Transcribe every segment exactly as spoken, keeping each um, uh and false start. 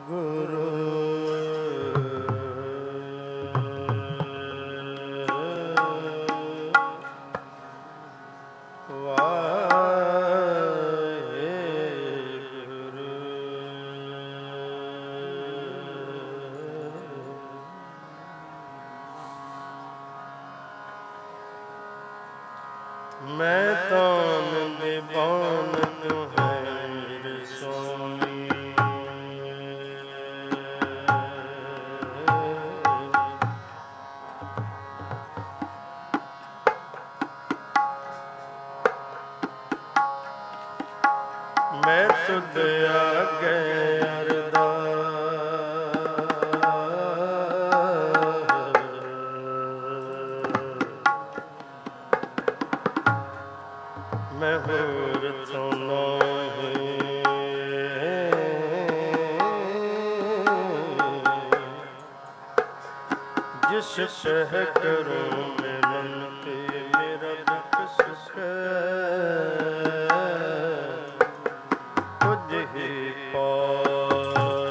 ਗੁਰੂ ਮੈਂ ਤਾਨ ਦੀਵਾਨ ਤੂੰ ਹੈ ਮੇਰੇ ਸੋਮੀ। ਮੈਂ ਤੁਧ ਆਗੇ ਮੈਂ ਹੋਰ ਤੋਂ ਨਾਹੀਂ ਜਿਸ ਸਹਿ ਕਰੂੰ ਮੈਂ ਮਨ ਤੇ ਮੇਰਾ ਦੁੱਖ ਸੁਖ ਤੁਝ ਹੀ ਪਾਸ।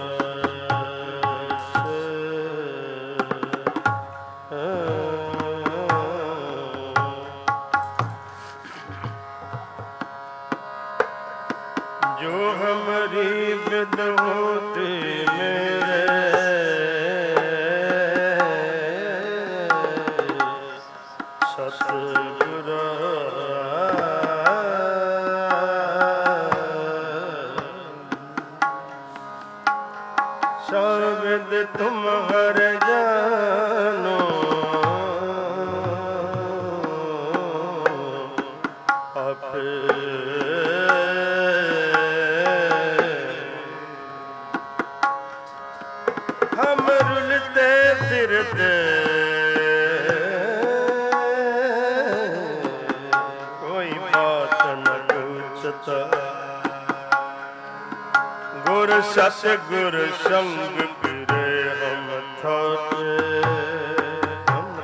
ਜੋ ਹਮਰੀ ਬਿਦ ਹੋਤੀ ਮੇਰੇ ਸਤਿਗੁਰਾ। ਸ਼ਬਦ ਤੁਮ ਹਰ ਜਾਨੋ ਆਪੇ ਹਮ ਰੁਲਤੇ ਫਿਰਤੇ ਕੋਈ ਬਾਤ ਨ ਪੁੱਛਤਾ। ਗੁਰ ਸਤ ਗੁਰ ਸੰਗ ਫਿਰੇ ਹਮ ਥਾਪੇ ਹਮ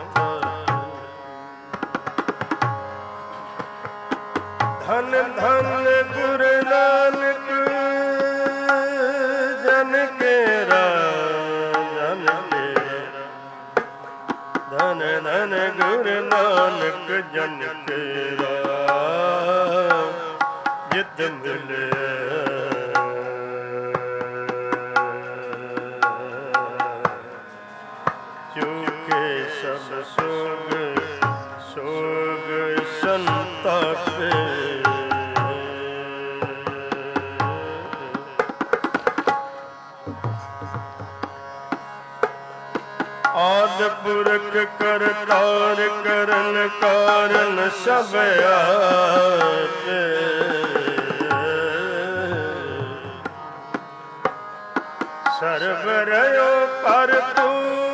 ਧਨ ਧਨ ਗੁਰ ਨਾਨਕ ਜਨ ਕੇਰਾ ਜਨ ਕੇਰਾ। ਧਨ ਧਨ ਗੁਰ ਨਾਨਕ ਜਨ ਕੇਰਾ ਜਿਤ ਮਿਲੇ ਚੁਕੇ ਸਭ ਸੋਗ ਸੋਗ ਸੰਤਾਪੇ। ਆਦਿ ਪੁਰਖ ਕਰਤਾਰ ਕਰਨ ਕਾਰਨ ਸਭ ਆਪੇ। ਸਰਬ ਰਹਿਓ ਭਰਪੂਰ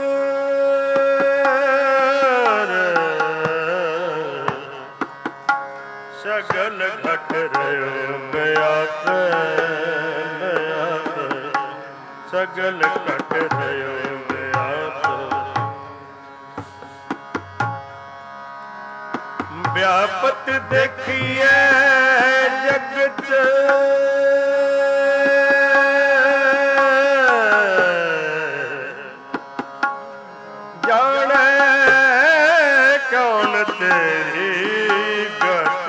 ਸਗਲ ਘਟ ਰਹਿਓ ਵਿਆਪੈ ਵਿਆਪੈ। ਸਗਲ ਘਟ ਰਹਿਓ ਵਿਆਪਤ ਦੇਖੀਏ ਜਗਤ ਜਾਣੈ ਕੌਣ ਤੇਰੀ ਗਤ।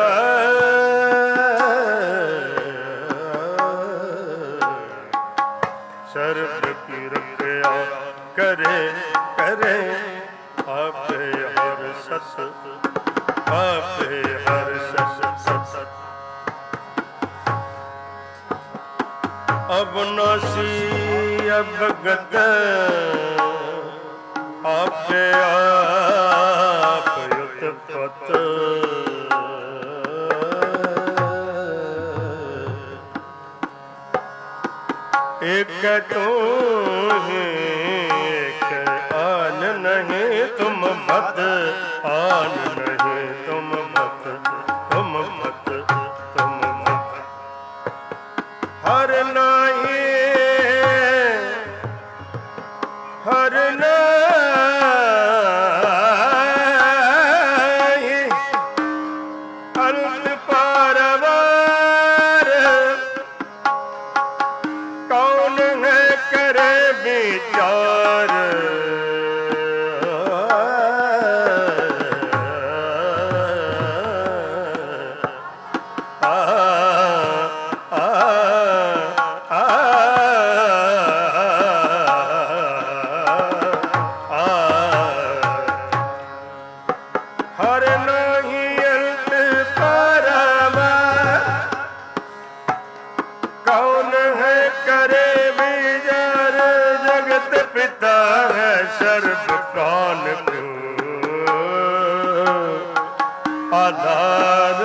ਸਰਬ ਕੀ ਰੱਖਿਆ ਕਰੇ ਕਰੇ ਆਪੇ ਹਰ ਸਤ ਆਪੇ ਹਰ ਸਤ ਸਤ। ਅਬਨਾਸੀ ਅਭਗਤ ਆਪੇ ਆਪ ਉਤਪਤ। ਏਕ ਤੂੰ ਹੀ ਏਕ ਆਨ ਨਹੀਂ ਤੁਮ ਮਤ ਆਨ ਨਹੀਂ ਤੁਮ ਮਤ ਤੁਮ ਮਤ ਤੁਮ ਮਤ। ਹਰ ਨਾਹੀ ਹਰ ਨਾਹੀ ਅੰਤ ਪਾਰਵਾਰ। ਕੌਣ ਹੈ विचार आधार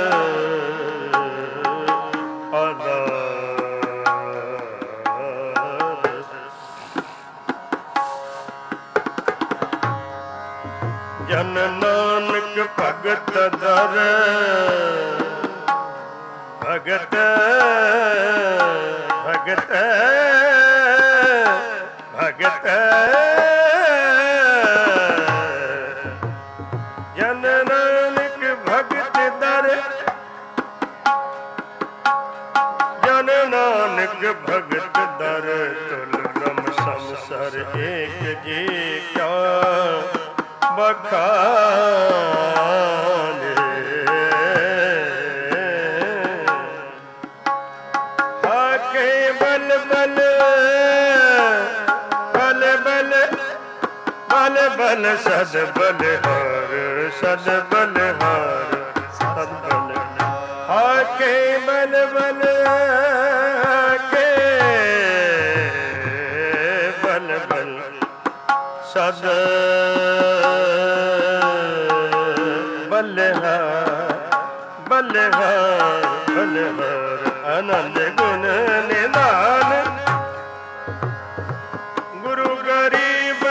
आधार जन नानक भगत दर भगत भगत भगत जन नानक भगत दर जन नानक भगत दर तुलगम संसार एक जी का बखाने हाके बल बल बल बल बल बल सद बलहार सद बलहार सद बल हाके बल बल हाके बल बल सद बलहार बलहार बलहार आनंद गुण निधान गुरु गरीब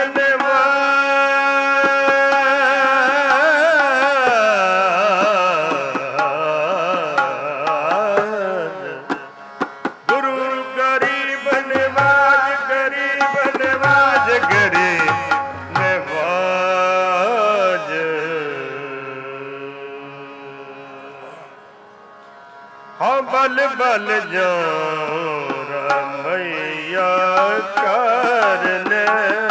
निवाज गुरु गरीब निवाज गरीब निवाज गरीब निवाज हाँ बल बल जाऊं रामैया करने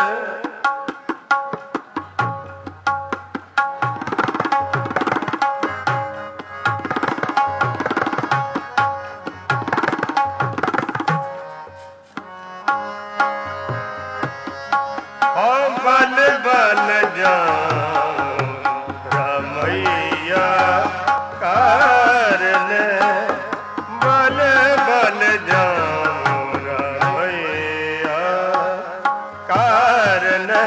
हाँ बल बल जाऊं रामैया करने बल बल जाऊं रामैया करने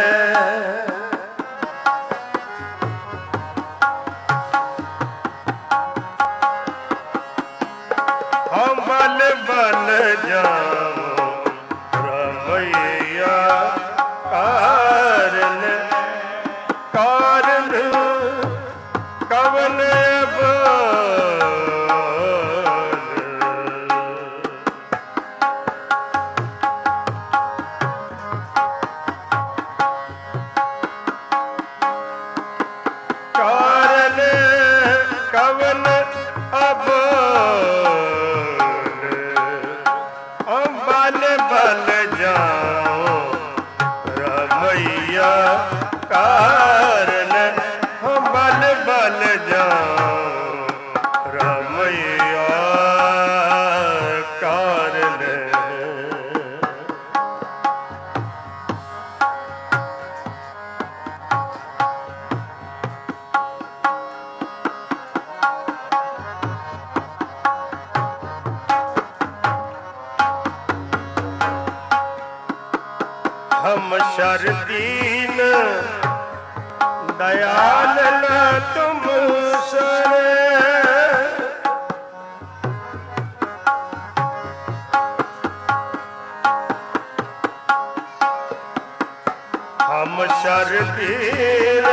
हम बल बल जाऊं रामैया कारण कारण कवन कारण कवन अब हम बल बल जाओ रामैया कारण हम बल बल जाओ रामैया कारण हम शरदीन दयाल न तुम सरे हम शरदीन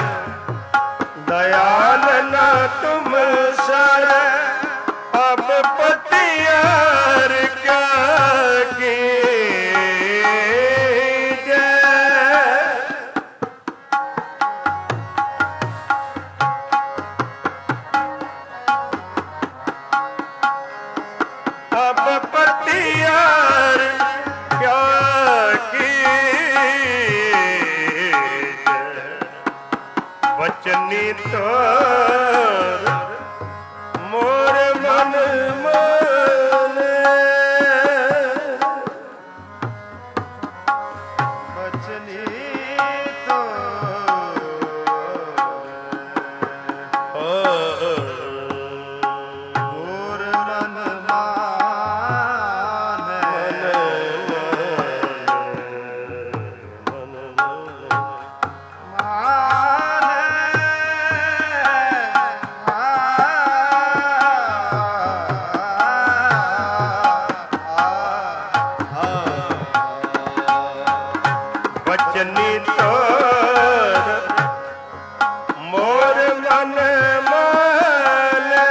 दयाल न तुम सरे अब पतियार क्या की अब पतियार क्या की बचनी तोर मोर मन माने बचनी बचनी तोर मोर मन माने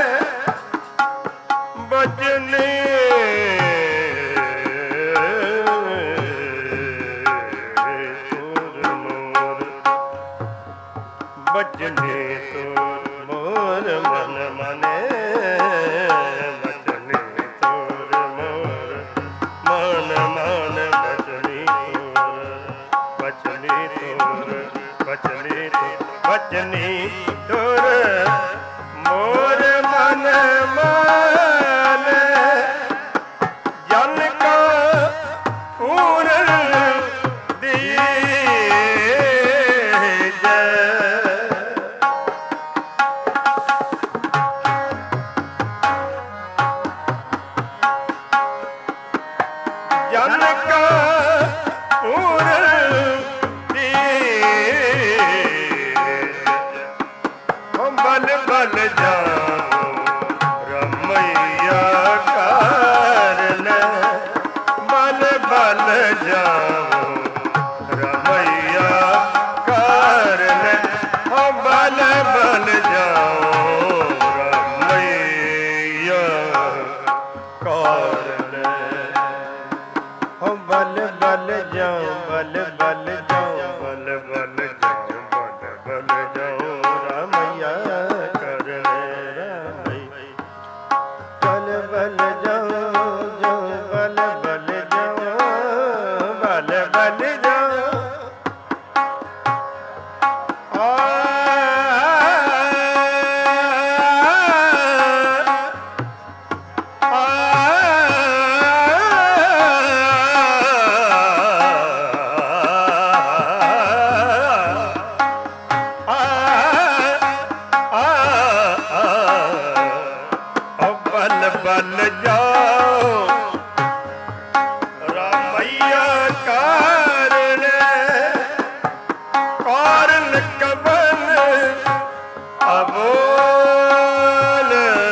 बचनी तोर मोर बचनी तोर मोर मन माने बचनी तोर मोर मन मान बचनी बचनी तोर बचनी तोर बचनी तोर मोर मन माने जन का पूरन दीजे जन का पूरन बल बल जाओ रमैया कारन बल बल जाओ रमैया कारन बल बल जाओ रमैया कारन बल बल जाओ बल बल जाओ बल बल जाओ बल बल जाओ रमैया करन बल बल जाओ जो बल बल जाओ बल बल जाओ आ बल जाओ रमैया कारन कारन कबन अबोल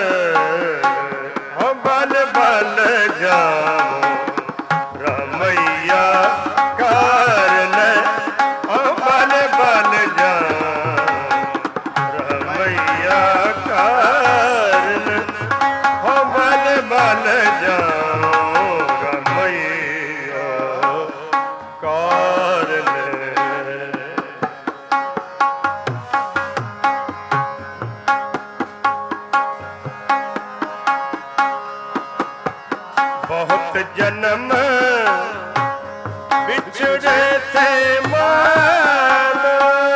बल बल जाओ रमैया कारन बल बल जाओ रमैया कारन बल बल जाओ रमैया कारन बहुत जन्म बिछड़े थे मानो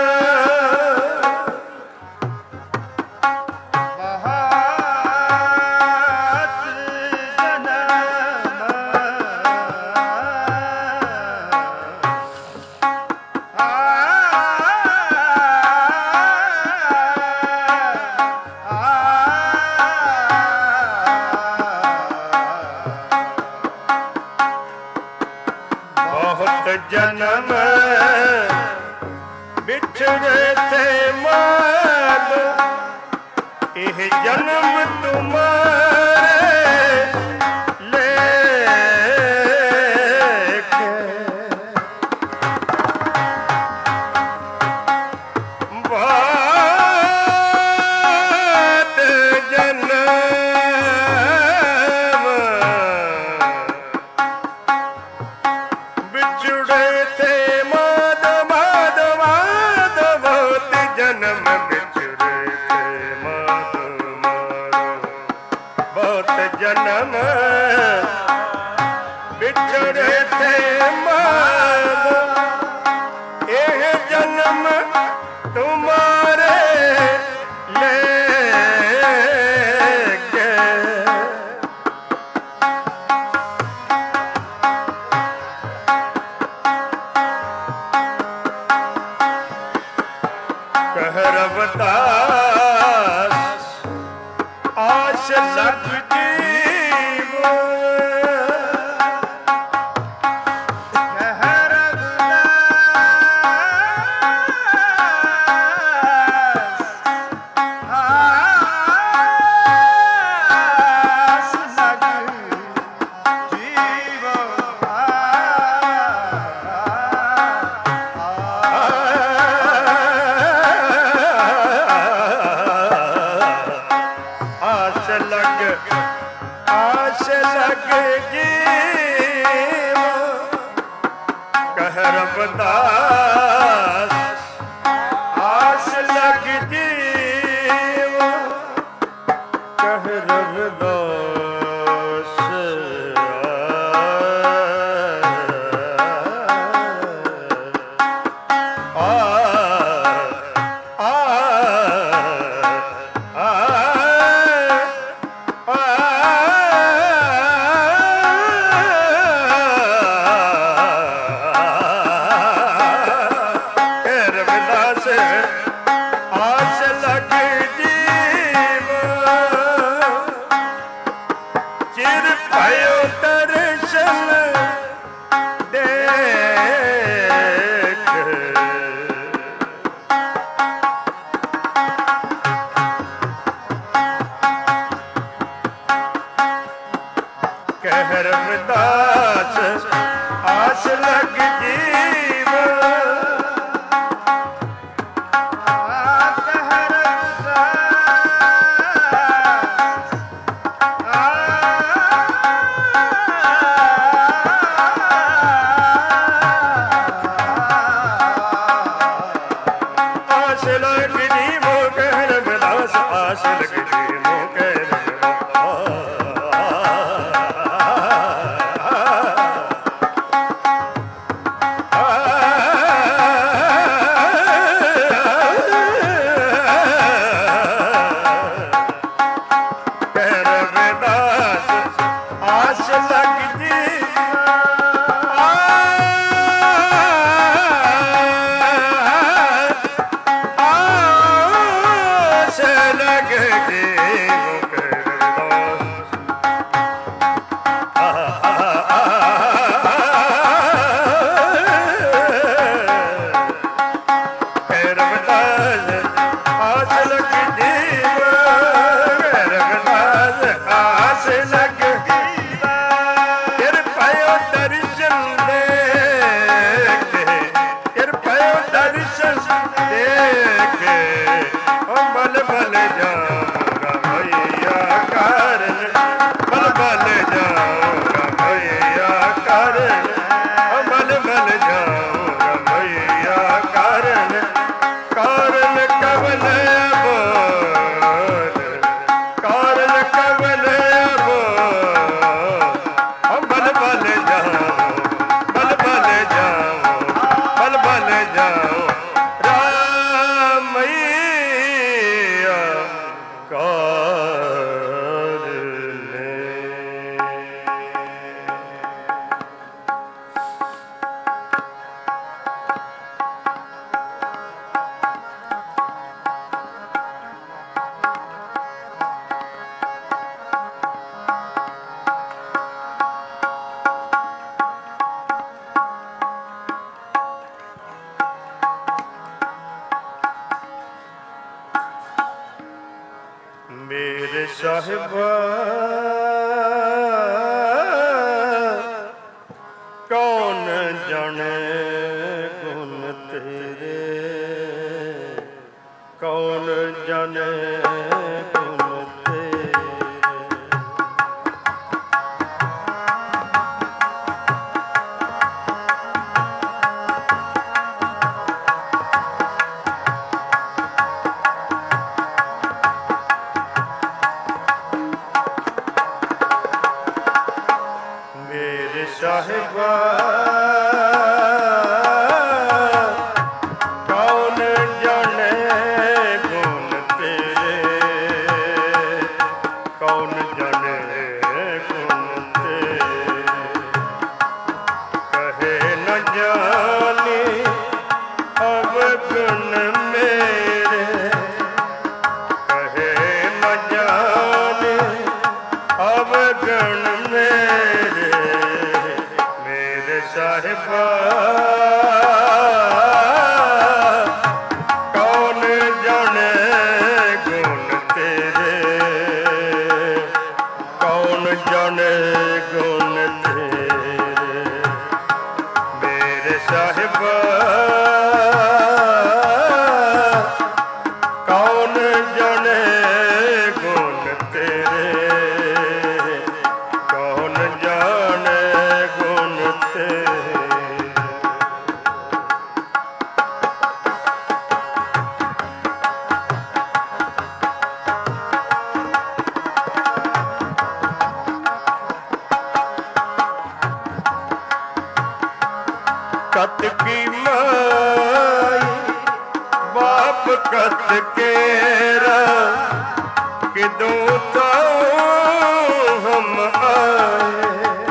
बहुत जन्म बिछड़े थे मानो यह जन्म तुम्हारे लेके बहुत जन्म बिछड़े थे माधव माधव माधव बहुत जन्म बिछड़े थे माधव माधव बहुत जन्म बिछड़े थे माधव यह जन्म तुम्हारे ਕਹਿ ਰਬਦਾਸ ਆਸ ਲਗ ਜੀਵ ਕਹਿ ਰਬਦਾਸ ਆ ਕਹਿ ਰਬਦਾਸ ਆਸ ਲਗ ਜੀਵ ਆਸ ਲਗ ਜੀਵ ਕਹਿ ਰਬਦਾਸ ਆਸ ਲਗ ਜੀਵ ਕਹਿ ਮੇਰੇ ਸਾਹਿਬਾ ਕੌਣ ਜਾਣੇ ਗੁਣ ਤੇਰੇ, ਕੌਣ ਜਾਣੇ ਗੁਣ ਤੇਰੇ। ਸਾਹਿਬਾ ਕੌਣ ਜਾਣੇ ਗੁਣ ਤੇਰੇ, ਕੌਣ ਜਾਣੇ ਗੁਣ ਤੇਰੇ। ਕਹੇ ਨ ਜਾਣੀ ਅਵਗੁਣ ਮੇਰੇ, ਕਹੇ ਨ ਜਾਣੀ ਅਵਗੁਣ ਮੇਰੇ। ਸਾਹਿਬਾ ਕੌਣ ਜਾਣੇ ਗੁਣ ਤੇਰੇ, ਕੌਣ ਜਾਣੇ ਗੁਣ ਤੇਰੇ। ਮੇਰੇ ਸਾਹਿਬਾ ਕੌਣ ਜਾਣੇ ਗੁਣ ਤੇਰੇ, ਕੌਣ ਜਾਣੇ ਗੁਣ ਤੇਰੇ। कत की माई बाप कत केरा कि दो तो हम आए।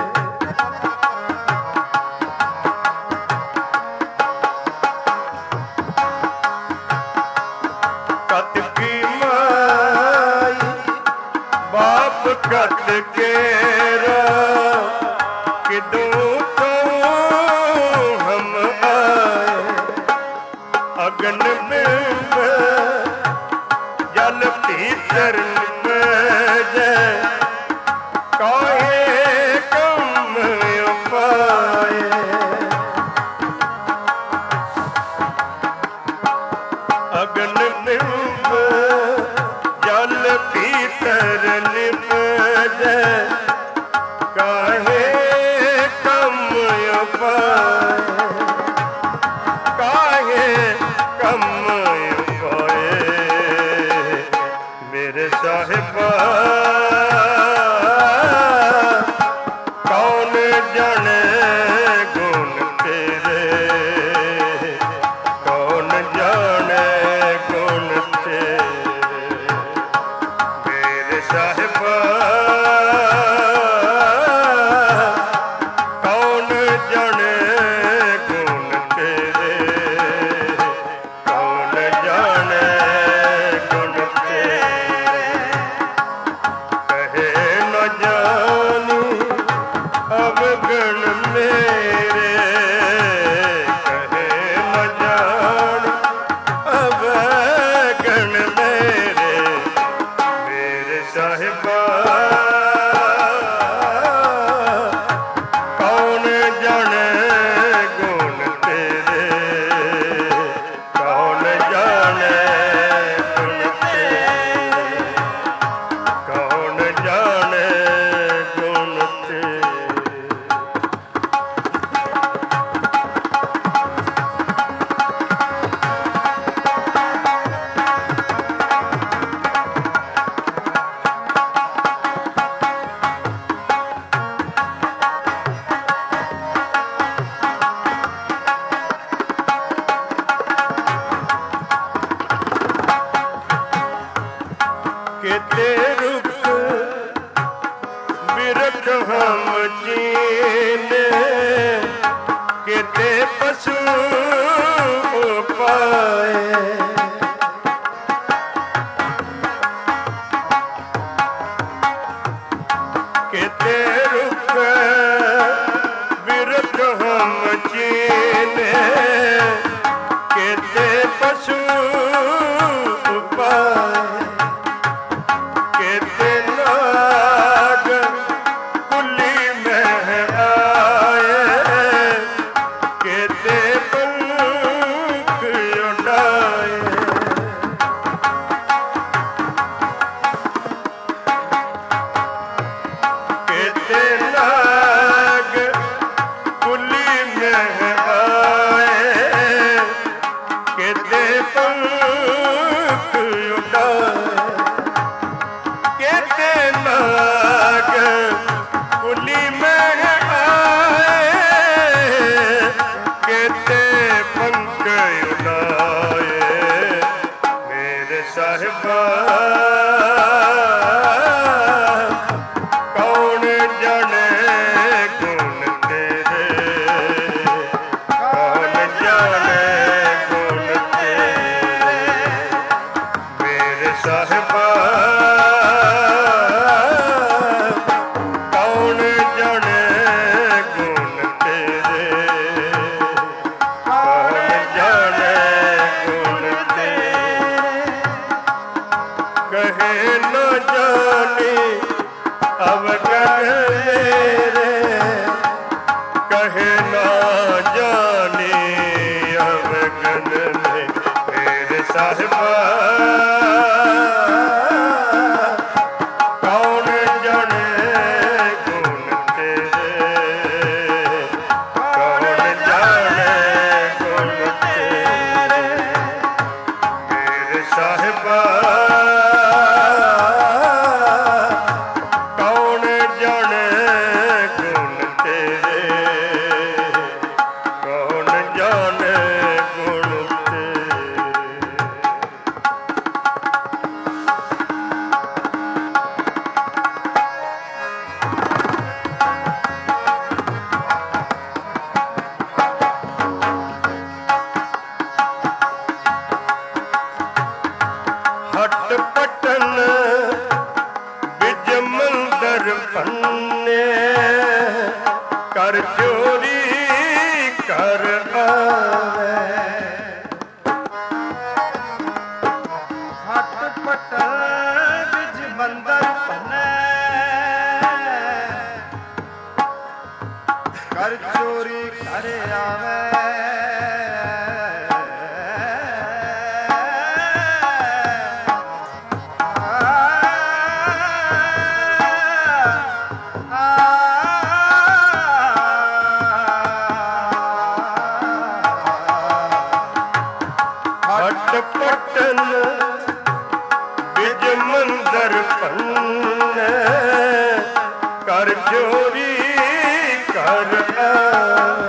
कत की माई बाप कत केरा कि दो तो हम आए। अगन बिंब जल भीतर जय काहे कम उपाय। अगन बिंब जल भीतर जय काहे कम उपाय। काहे कम उपाय मेरे साहिबा कौन जाने गुण तेरे। कौन जाने गुण तेरे मेरे साहिबा कौन जाने गुण तेरे। कौन जाने गुण तेरे कहे न जानी अब गण मेरे। कहे न जानी अब गण मेरे मेरे साहिबा कौन जाने गुण तेरे। कौन जाने गुण तेरे। कौन जाने गुण तेरे। केते रुख बिरख हम जीने केते पशु पाए। केते रुख बिरख हम जीने केते पशु पाए। केते नाग कुली में आए केते पंख उड़ाए। केते नाग कुली में आए केते पंख उड़ाए। केते नाग कुली में आए केते पंख उड़ाए मेरे साहिबा कौन जाने गुण तेरे। कौन जाने गुण तेरे मेरे साहिबा कौन जाने गुण तेरे। कौन जाने गुण तेरे कहे न जानी अब गण मेरे। कहे न जानी अब गण मेरे साहिबा कौन जाने गुण तेरे। कौन जाने गुण तेरे मेरे साहिबा कौन जाने गुण तेरे। कौन ਚੋਰੀ ਕਰ ਆਵੇ ਹੱਟ ਪਟਲ ਵਿੱਚ ਬੰਦਰ ਭੰਨੇ ਕਰ ਚੋਰੀ ਕਰ ਆਵੇ ਪਟਨ ਬਿਜ ਮੰਦਰ ਭੰਨੇ ਕਰ ਚੋਰੀ ਕਰ ਆਵੇ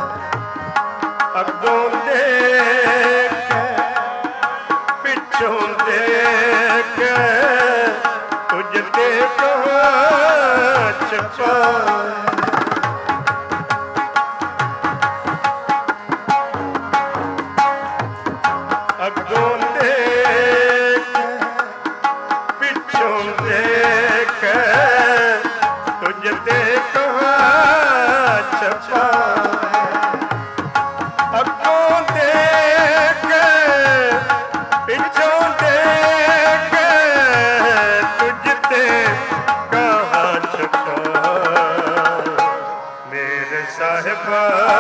ਅੱਗੋਂ ਦੇਖ ਪਿੱਛੋਂ ਦੇਖ ਤੁਝ ਤੇ ਕਾਚ ਪਾਵੇ ਅੱਗੋਂ ਦੇਖ ਪਿੱਛੋਂ ਦੇਖ ਤੁਝ ਤੇ ਕਾਚ ਪਾਵੇ ਅੱਗੋਂ ਦੇਖ ਪਿੱਛੋਂ ਦੇਖ ਤੁਝ ਤੇ ਕਾਚ ਪਾਵੇ ਮੇਰੇ ਸਾਹਿਬਾ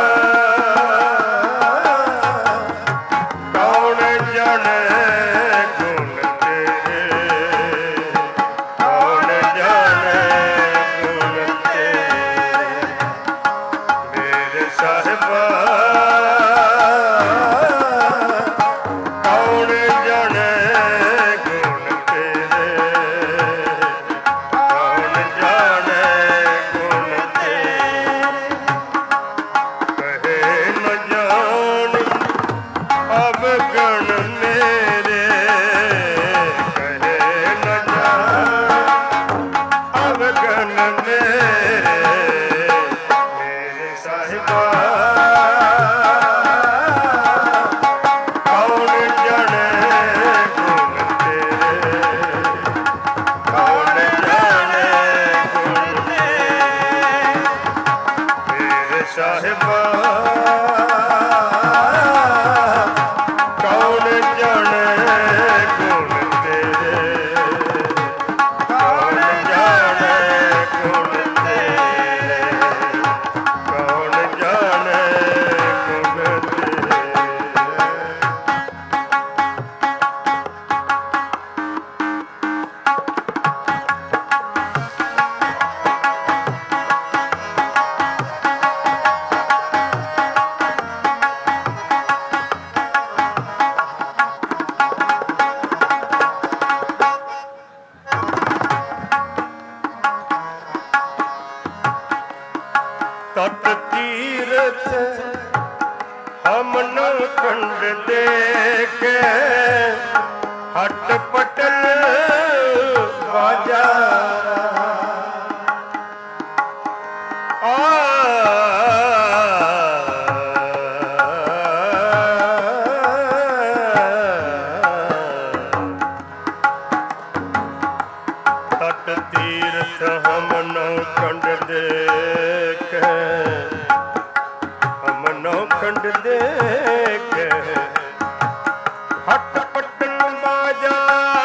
ਤਤ ਤੀਰਥ ਹਮ ਨ ਕੰਡ ਦੇਖੇ ਹੱਟ ਪਟਲ ਬਾਜਾਰਾ ਆ ਤਤ ਤੀਰਥ ਹਮ ਨ ਕੰਡ ਦੇਖੇ ਹਮ ਨ ਕੰਡ ਦੇਖੇ ਹੱਟ ਪਟਲ ਬਾਜਾਰਾ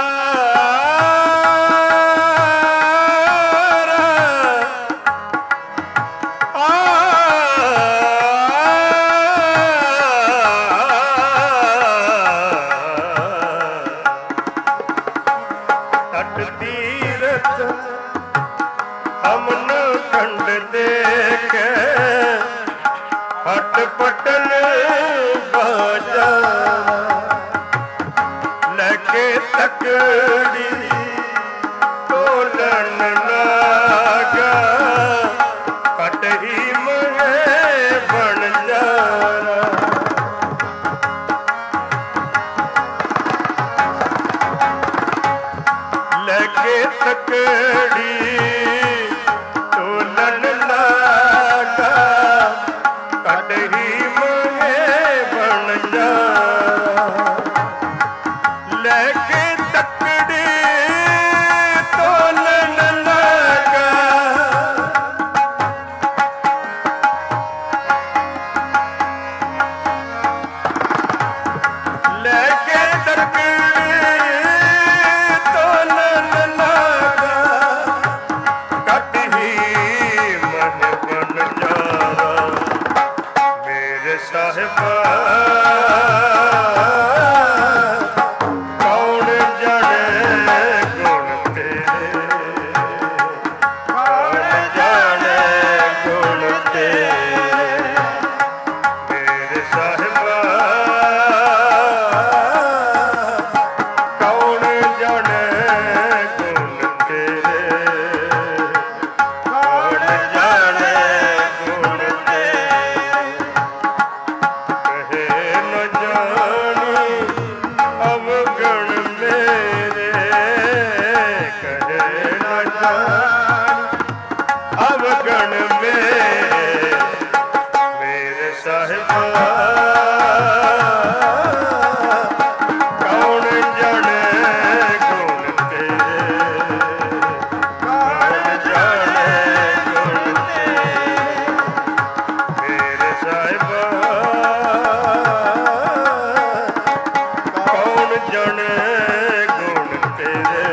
ਹਮ ਨ ਕੰਡ ਦੇਖੇ ਹੱਟ ਪਟਲ ਬਾਜਾਰਾ ਲੈ ਕੇ ਤਕੜੀ ਤੋਲਣ ਲਾਗਾ ਕਟ ਹੀ ਮਹੇ ਬਣ ਜਾਰਾ ਲੈ ਕੇ ਤਕੜੀ ਲੈ ਕੇ ਤਕੜੀ ਸਾਹਿਬਾ ਕੌਣ ਜਾਣੇ ਗੁਣ ਤੇਰੇ, ਕੌਣ ਜਾਣੇ ਗੁਣ ਤੇਰੇ, ਮੇਰੇ ਸਾਹਿਬਾ ਕੌਣ ਜਾਣੇ ਗੁਣ ਤੇਰੇ, ਕੌਣ ਜਾਣੇ ਗੁਣ ਤੇਰੇ, ਕਹੇ ਨ ਜਾਣੀ ਅਵਗਣ ਮੇਰੇ, ਕਹੇ ਨ ਜਾਣੀ ਅਵਗਣ ਮੇਰੇ, ਮੇਰੇ ਸਾਹਿਬਾ ਕੌਣ ਜਾਣੇ ਗੁਣ ਤੇਰੇ, ਕੌਣ ਜਾਣੇ ਗੁਣ ਤੇਰੇ, ਮੇਰੇ ਸਾਹਿਬਾ ਕੌਣ ਜਾਣੇ ਗੁਣ ਤੇਰੇ,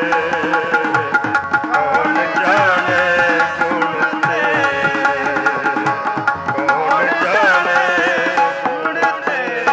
ਕੌਣ ਜਾਣੇ ਗੁਣ ਤੇਰੇ, ਕੌਣ ਜਾਣੇ ਗੁਣ ਤੇਰੇ।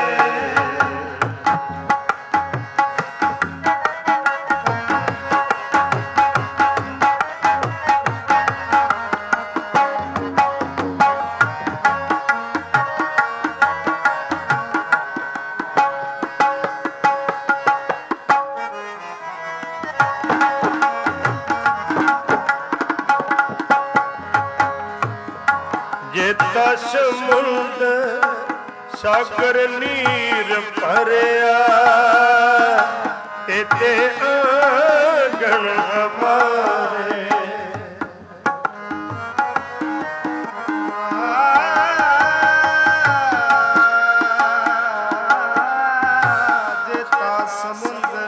ਜੇਤਾ ਸਮੁੰਦਰ ਸਾਗਰ ਨੀਰ ਭਰਿਆ, ਤੇਤੇ ਆਂਗਣ ਹਮਾਰੇ, ਜੇਤਾ ਸਮੁੰਦਰ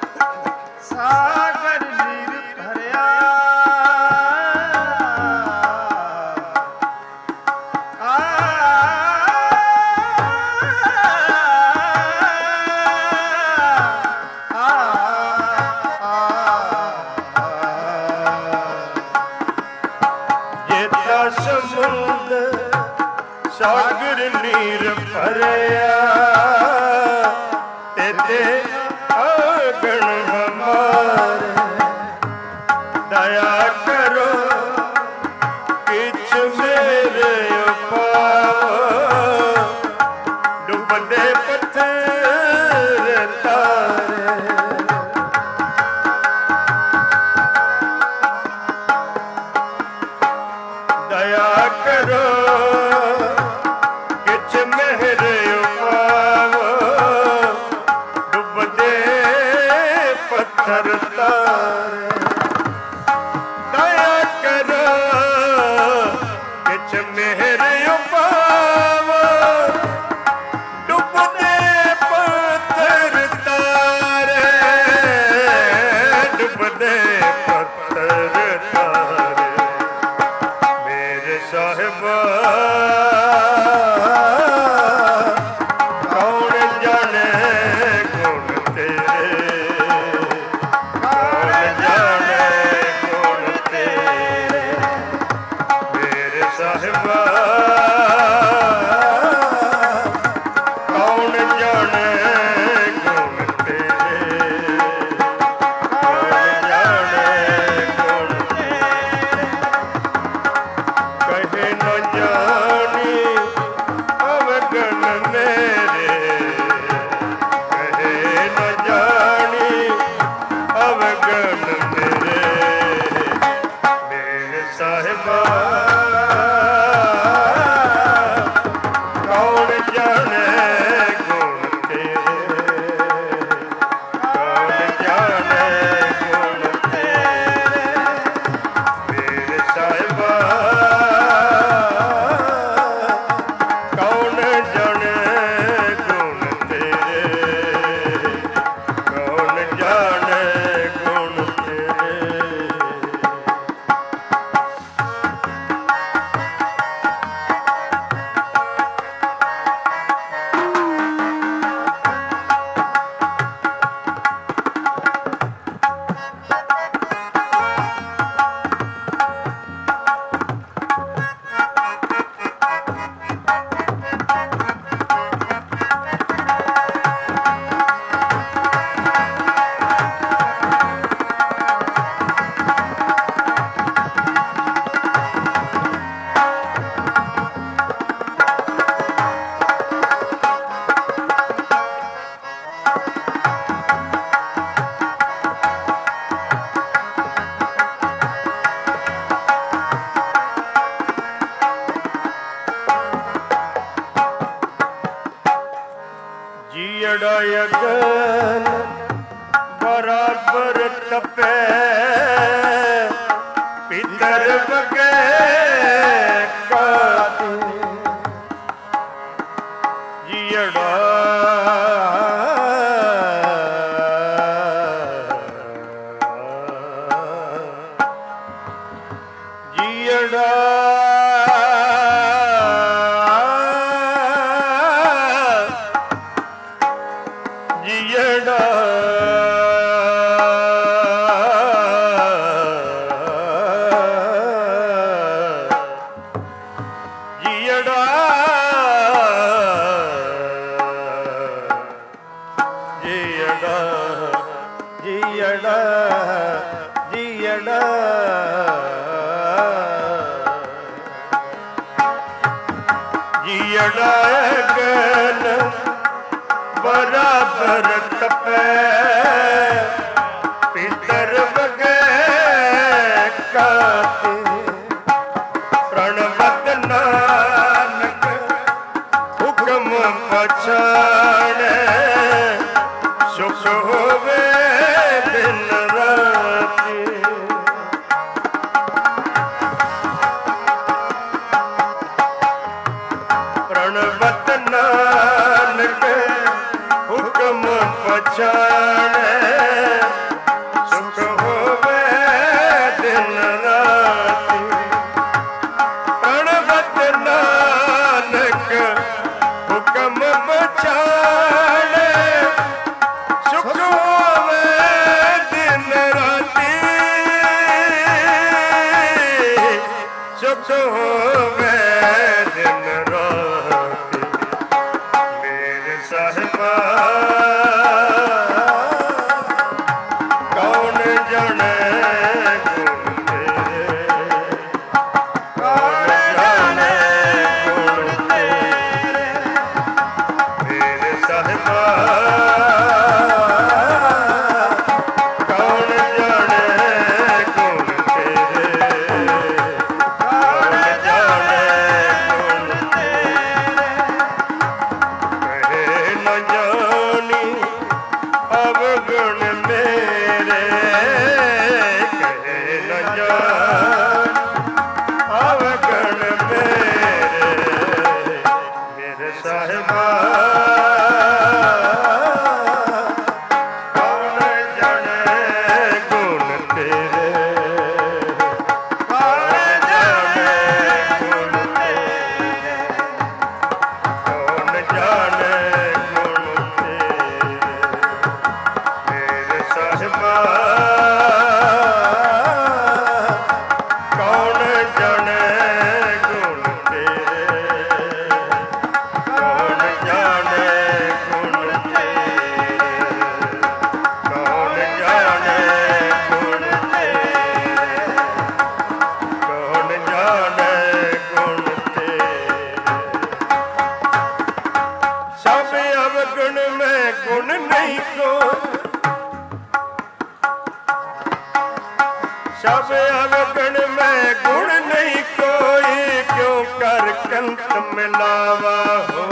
ਸਾਗਰ ਨੀਰ ਭਰਿਆ, ਜੇਤਾ ਸਮੁੰਦਰ ਸਾਗਰ ਨੀਰ ਭਰਿਆ, ਤੇਤੇ ਆਂਗਣ ਹਮਾਰੇ, ਦਇਆ ਕਰੋ ਕਿਛ ਮੇਰੇ ਉਪਾਵ, ਡੁੱਬਦੇ ਪੱਥਰ ਤਾਰੇ, ਦਇਆ ਕਰੋ ਕਿਛ ਮੇਰੇ ਉਪਾਵ, ਡੁੱਬਦੇ ਪੱਥਰ ਤਾਰੇ, ਦਇਆ ਕਰੋ ਕਿਛ ਮੇਰੇ ਉਪਾਵ, ਡੁੱਬਦੇ ਪੱਥਰ ਤਾਰੇ, ਡੁੱਬਦੇ ਪੱਥਰ ਤਾਰੇ, ਮੇਰੇ ਸਾਹਿਬਾ ਕੌਣ ਜਾਣੇ ਗੁਣ ਤੇਰੇ, ਕੌਣ ਜਾਣੇ ਗੁਣ ਤੇਰੇ, ਮੇਰੇ ਸਾਹਿਬਾ ਜੀੜਾ ਅਗਨ ਬਰਾਬਰ ਤਪੈ ਪਿਤਰ ਵਗੇ ਕਾਤੀ ਜੀੜਾ ਜੀੜਾ ਜੀੜਾ ਜੀੜਾ ਜੀੜਾ ਜੀੜਾ ਅਗਨ ਬਰਾਬਰ ਤਪੈ ਪਿਤਰ ਵਗੇ ਕਾਤੀ ਪ੍ਰਣਵਤ ਨਾਨਕ ਹੁਕਮ ਪਛਾਣੈ ਸੁਖ ਹੋਵੇ ਦਿਨ ਰਾਤੀ ਪ੍ਰਣਵਤ ਨਾਨਕ ਹੁਕਮ ਪਛਾਣੈ ਸੁਖ ਹੋਵੇ ਦਿਨ ਰਾਤੀ ਪ੍ਰਣਵਤ ਨਾਨਕ ਹੁਕਮ ਪਛਾਣੈ ਸੁਖ ਹੋਵੇ ਦਿਨ ਰਾਤੀ ਸੁਖ ਹੋਵੇ ਦਿਨ ਰਾਤੀ ਮੇਰੇ ਸਾਹਿਬਾ ਕੌਣ ਜਾਣੇ ਗੁਣ ਤੇਰੇ ਕੌਣ ਜਾਣੇ ਗੁਣ ਤੇਰੇ ਮੇਰੇ ਸਾਹਿਬਾ ਕੌਣ ਜਾਣੇ ਗੁਣ ਤੇਰੇ ਕੌਣ ਜਾਣੇ ਗੁਣ ਤੇਰੇ ਕਹੇ ਨ ਜਾਣੀ ਅਵਗੁਣ ਮੇਰੇ ਕਹੇ ਨ ਜਾਣ ਅਵਗੁਣ ਮੇਰੇ ਮੇਰੇ ਸਾਹਿਬਾ ਕੌਣ ਜਾਣੇ ਗੁਣ ਤੇਰੇ ਕੌਣ ਜਾਣੇ ਗੁਣ ਤੇਰੇ ਕੌਣ ਜਾਣੇ ਗੁਣ ਤੇਰੇ ਮੇਰੇ ਸਾਹਿਬਾ ਕੌਣ ਜਾਣੇ ਗੁਣ ਤੇਰੇ ਕੌਣ ਜਾਣੇ ਗੁਣ ਤੇਰੇ ਕੌਣ ਜਾਣੇ ਗੁਣ ਤੇਰੇ ਕੌਣ ਜਾਣੇ ਗੁਣ ਤੇਰੇ ਸਭ ਅਵਗੁਣ ਮੈਂ ਗੁਣ ਨਹੀਂ ਕੋਈ ਸਭ ਅਵਗੁਣ ਮੈਂ ਗੁਣ ਨਹੀਂ ਕੋਈ ਕਿਉਂ ਕਰ ਕੰਤ ਮਿਲਾਵਾ ਹੋ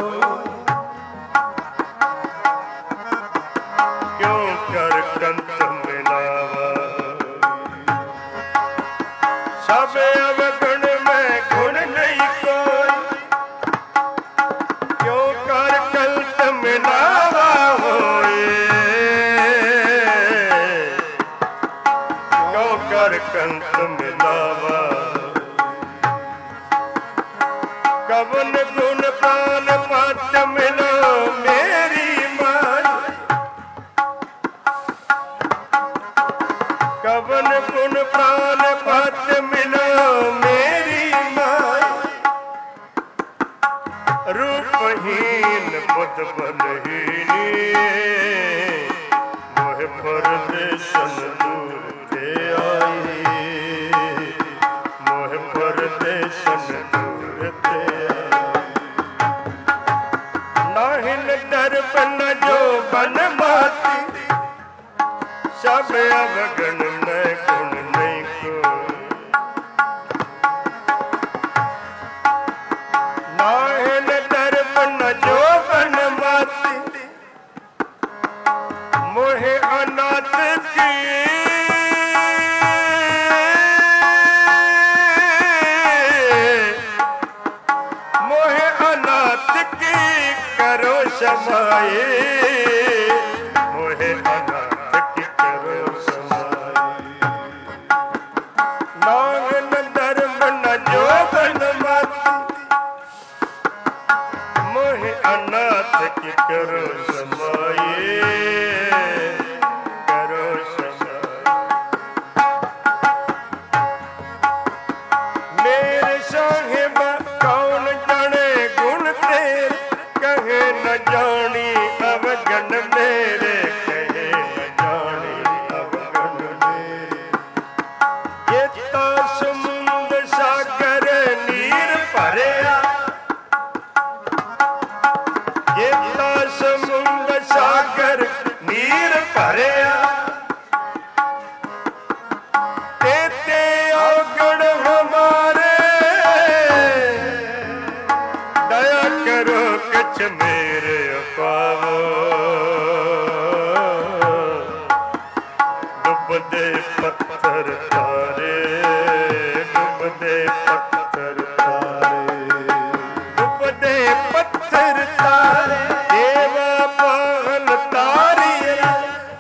ਕਿਉਂ ਕਰ ਕੰਤ ਮਿਲਾਵਾ ਸਭ ਅਵਗੁਣ ਮੈਂ ਗੁਣ ਨਹੀਂ ਕੋਈ ਕਿਉਂ ਕਰ ਕੰਤ ਮਿਲਾਵਾ ਹੋਏ ਕਿਉਂ ਕਰ ਕੰਤ ਮਿਲਾਵਾ ਕਵਨ ਗੁਣ ਪ੍ਰਾਨ ਪਤ ਮਿਲੋ ਮੇਰੀ ਮਾਨ ਕਵਨ ਗੁਣ ਪ੍ਰਾਨ ਪਤ ਮਿਲੋ ਮੇਰੀ ਮਾਨ ਰੂਪਹੀਨ ਬੁੱਧ ਬਲਹੀਨੀ ਮੋਹ ਪਰਦੇਸਨ ਦੂਰ ਤੇ ਆਈ ਮੋਹ ਪਰਦੇਸਨ ਦੂਰ ਤੇ ਆਈ ਨਾਹਿਨ ਦਰਪਨ ਜੋ ਬਨ ਮਾਤੀ ਸਭ ਅਵਗਣ ਮੈਂ ਗੁਣ ਨਹੀਂ ਕੋਈ ਨਾਹਿਨ ਦਰਪਨ ਜੋ ਬਨ ਮਾਤੀ की मोहे अनाथ की करो समाए, मोहे अनाथ की करो समाए। नांग न धर्म न जोबन मत, मोहे अनाथ की करो समाए, करो समाए। मेरे साहिबा कौन जाने गुण तेरे, कहे न जानी अवगन मेरे, कहे न जानी अवगन मेरे। ये तो समुंद सागर नीर भरिया, ये तो समुंद सागर नीर भरिया। तेते अवगुण हमारे, दया करो कुछ मेरे पावो। डुबदे पत्थर तारे, डुबदे पत्थर तारे, डुबदे पत्थर तारे, देवा पाहन तारिया,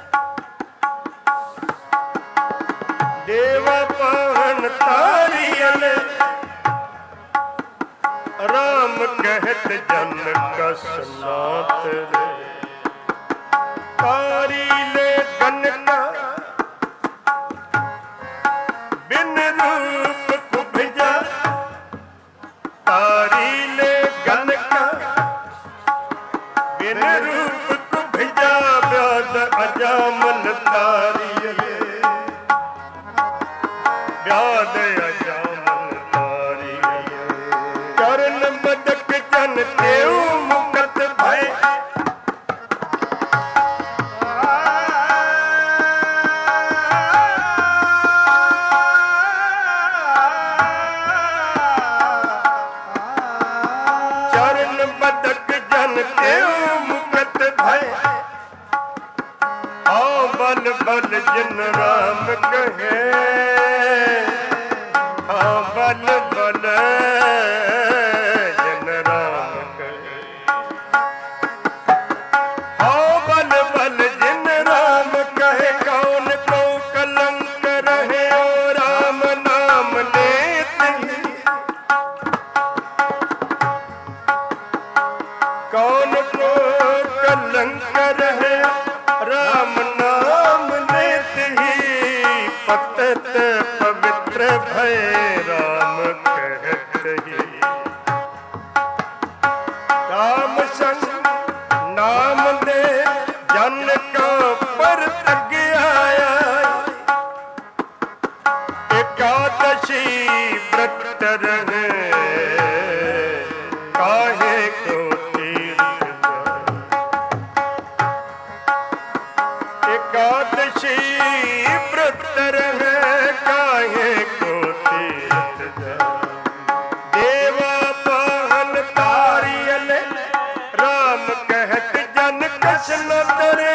देवा पाहन तारियल। राम कहत जन का सनात रे, तारी ले गनका बिन रूप कुभिजा, तारी ले गनका बिन रूप कुभिजा। व्याध अजामल तारियले, व्याध अजामल तारियले। चरण बदक जन देव मुकत भय, चरण बदक जन देव मुकत भय। आओ बल बल जिन राम कहे, हाँ बल बल जिन राम कहे। आओ बल बल जिन राम कहे, कौन को कलंक रहे ओ राम नाम लेते ही। कौन को कलंक रहे राम नाम लेते ही। पतत पवित्र भय राम कहत ही, राम संग नाम दे जन का पर तक आया। एकादशी व्रत रहे काहे को तीर्थ जाए। एकादशी व्रत रहे काहे को तीर्थ जाए। देवा पाहन तारियल, राम कहत जन कस न तरे,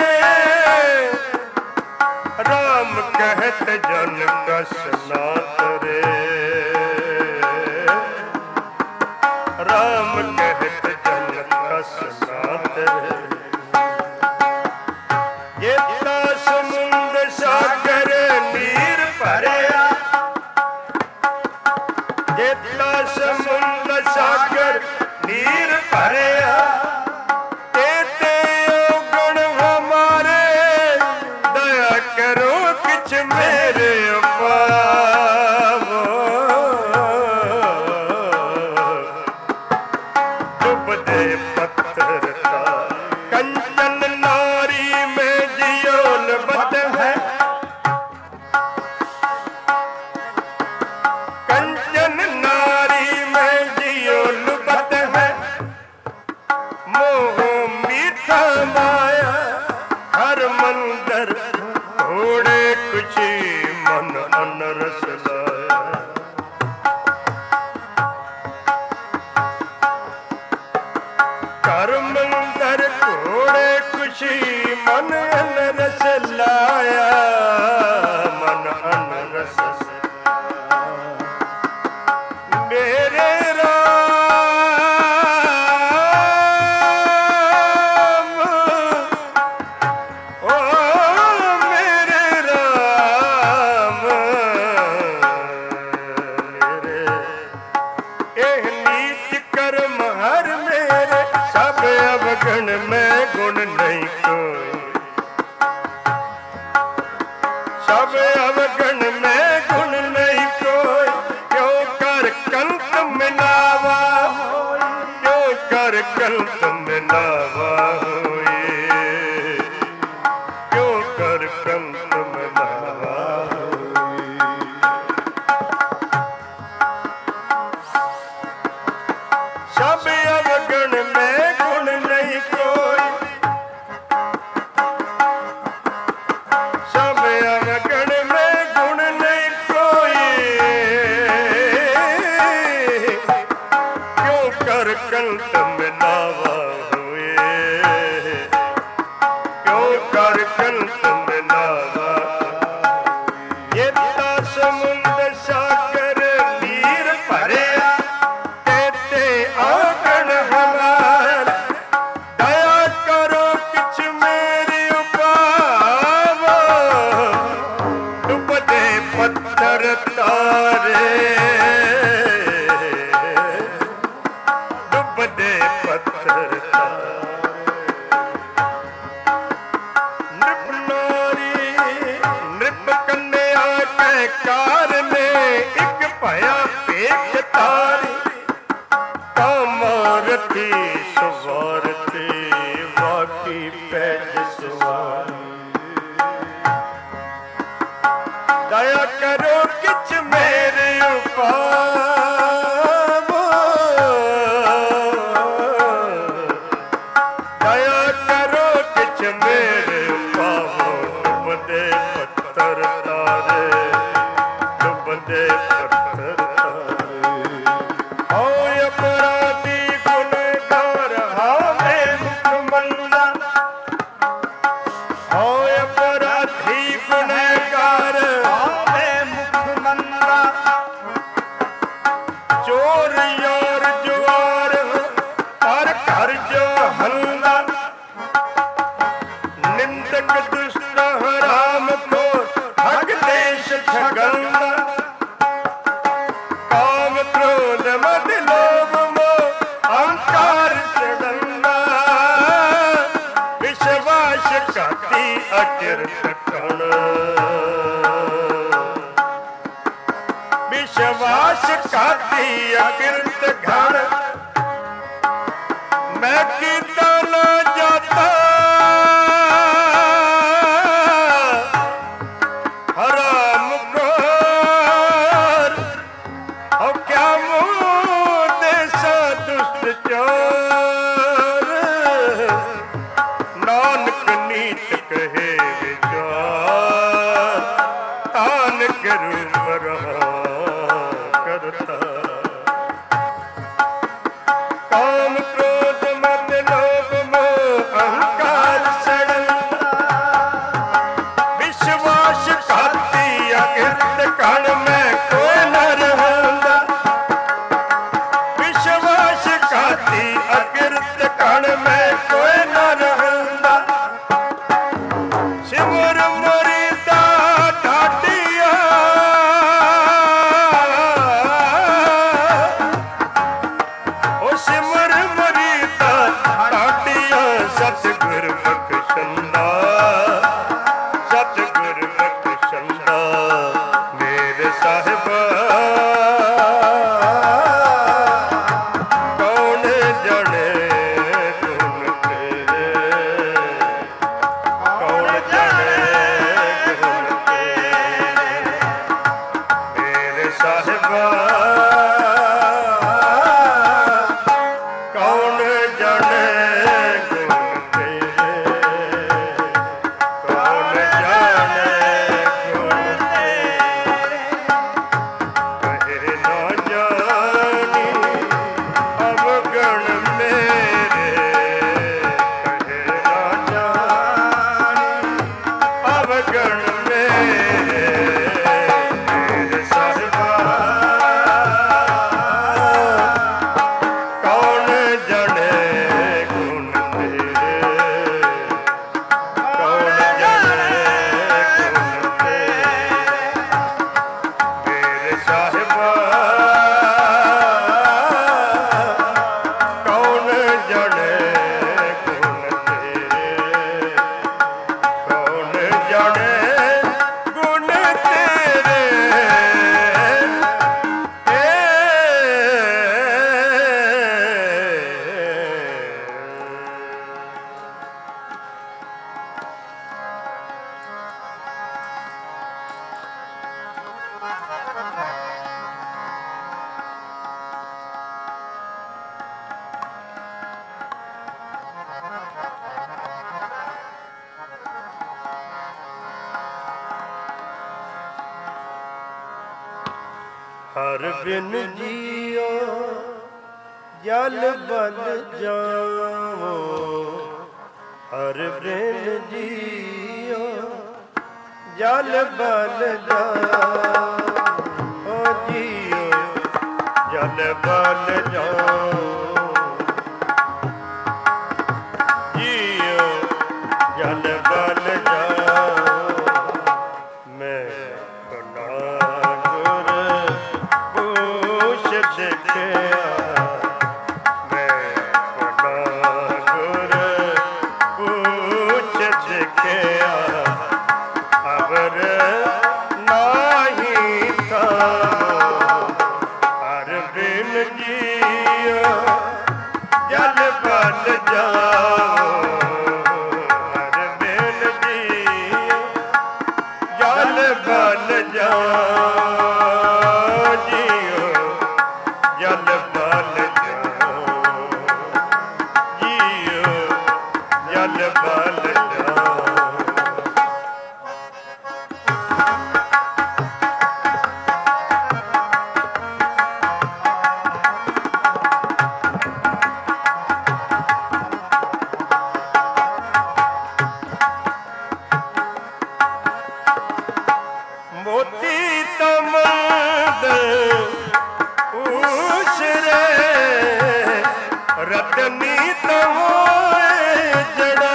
राम कहत जन कस न तरे। राम कहत जन कस न तरे। ये तो समुंद सागर नीर भरिया, ये तो समुंद सागर नीर भरिया। तेते अवगुण हमारे, दया करो कुछ मेरे पावो। डुबदे पत्थर तारे, कंचन नारी में जियोल बत है। कंचन नारी में जियोल बत है। मोह मीठा माया हर मंदर, घोड़े कुछी मन अनरस लाया। कर मंदर घोड़े कुछी मन अनरस लाया। सब अवगुण में गुण नहीं कोई, सब अवगुण में गुण नहीं कोई। क्यों कर कंत मिलावा, क्यों कर कंत मिलावा होए, क्यों कर कंत मिलावा होए। सब अवगुण में गुण नहीं कोई, सब अवगुण में गुण नहीं कोई। क्यों कर कंत मिलावा हुए, क्यों कर कंत मिलावा। ये ता समुंद सागर नीर भरे, तेते आंगन हमार। दया करो किछ मेरी उपावो, डुबदे पत्थर तारे, डुबदे पत्थर तारे। नृप नारी नृप कन्या के कार में एक भया पेख तारी। कामारती सवारती वाकी पैज सवारी। दया करो किछ मेरे उपावो, दया करो किछ मेरे उपावो। डुबदे पत्थर तारे, डुबदे पत्थर तारे। होय अपराधी गुनहगार हावे मुख मंदा, होय अपराधी गुनहगार हावे मुख मंदा। चोर यार जुआर हर घर जो हल्ला। निंदक दुष्ट हराम को हक देश छगंदा। काम क्रोध मद लोभ मोह अहंकार चढ़ंदा। विश्वास घाती अकिरत कण, विश्वास घाती अकिरत घण। मैं कीता ना जाता हराम खोर। और क्या मुँह देसा दुष्ट चोर। नानक नीत कहे विचार, तान करूँ मरहा करता। काम क्रोध मद लोभ मोह अहंकार सड़ंदा। विश्वास घाती अकिरत कण में कोई न रहंदा। विश्वास घाती अकिरत कण में कोई न रहंदा। सिमर मुरीदा ढाडिया, ओ सिमर मुरीदा ढाडिया। सतगुर बख्शंदा, सतगुर बख्शंदा मेरे साहिबा। कौन जाने गुण ਜਾਣੇ ਗੁਣ ਤੇਰੇ, ਕੌਣ ਜਾਣੇ ਗੁਣ ਤੇਰੇ। ਹਰ ਬਿਨ ਜੀਓ ਜਲ ਬਲ ਜਾਵੋ, ਹਰ ਬਿਨ ਜੀਓ ਜਲ ਬਲ ਜਾਵੋ, ਜੀਓ ਜਲ ਬਲ ਜਾਓ, ਜੀਓ ਜਲ ਬਲ ਜਾਓ। ਮੈਂ ਬਣਾ ਗੁਰ ਪੂਛ ਦੇਖਿਆ, ਮੈਂ ਬਣਾ ਗੁਰ ਪੂਛ ਦੇਖਿਆ, ਅਵਰ ਨਾਹੀ ਥਾਮੋ, ਹਰ ਬਿਨ ਜੀਓ ਜਲ ਬਲ ਜਾਓ, ਹਰ ਬਿਨ ਜੀਓ ਜਲ ਬਲ ਜਾਓ, ਜੀਓ ਜਲ ਬਲ ਜਾਓ, ਜੀਓ ਜਲ ਬਲ ਜਾਓ। ਮੋਤੀ ਤਮਦ ਊਸ਼ਰੇ, ਰਤਨੀ ਤਮੋਏ ਜੜਾ,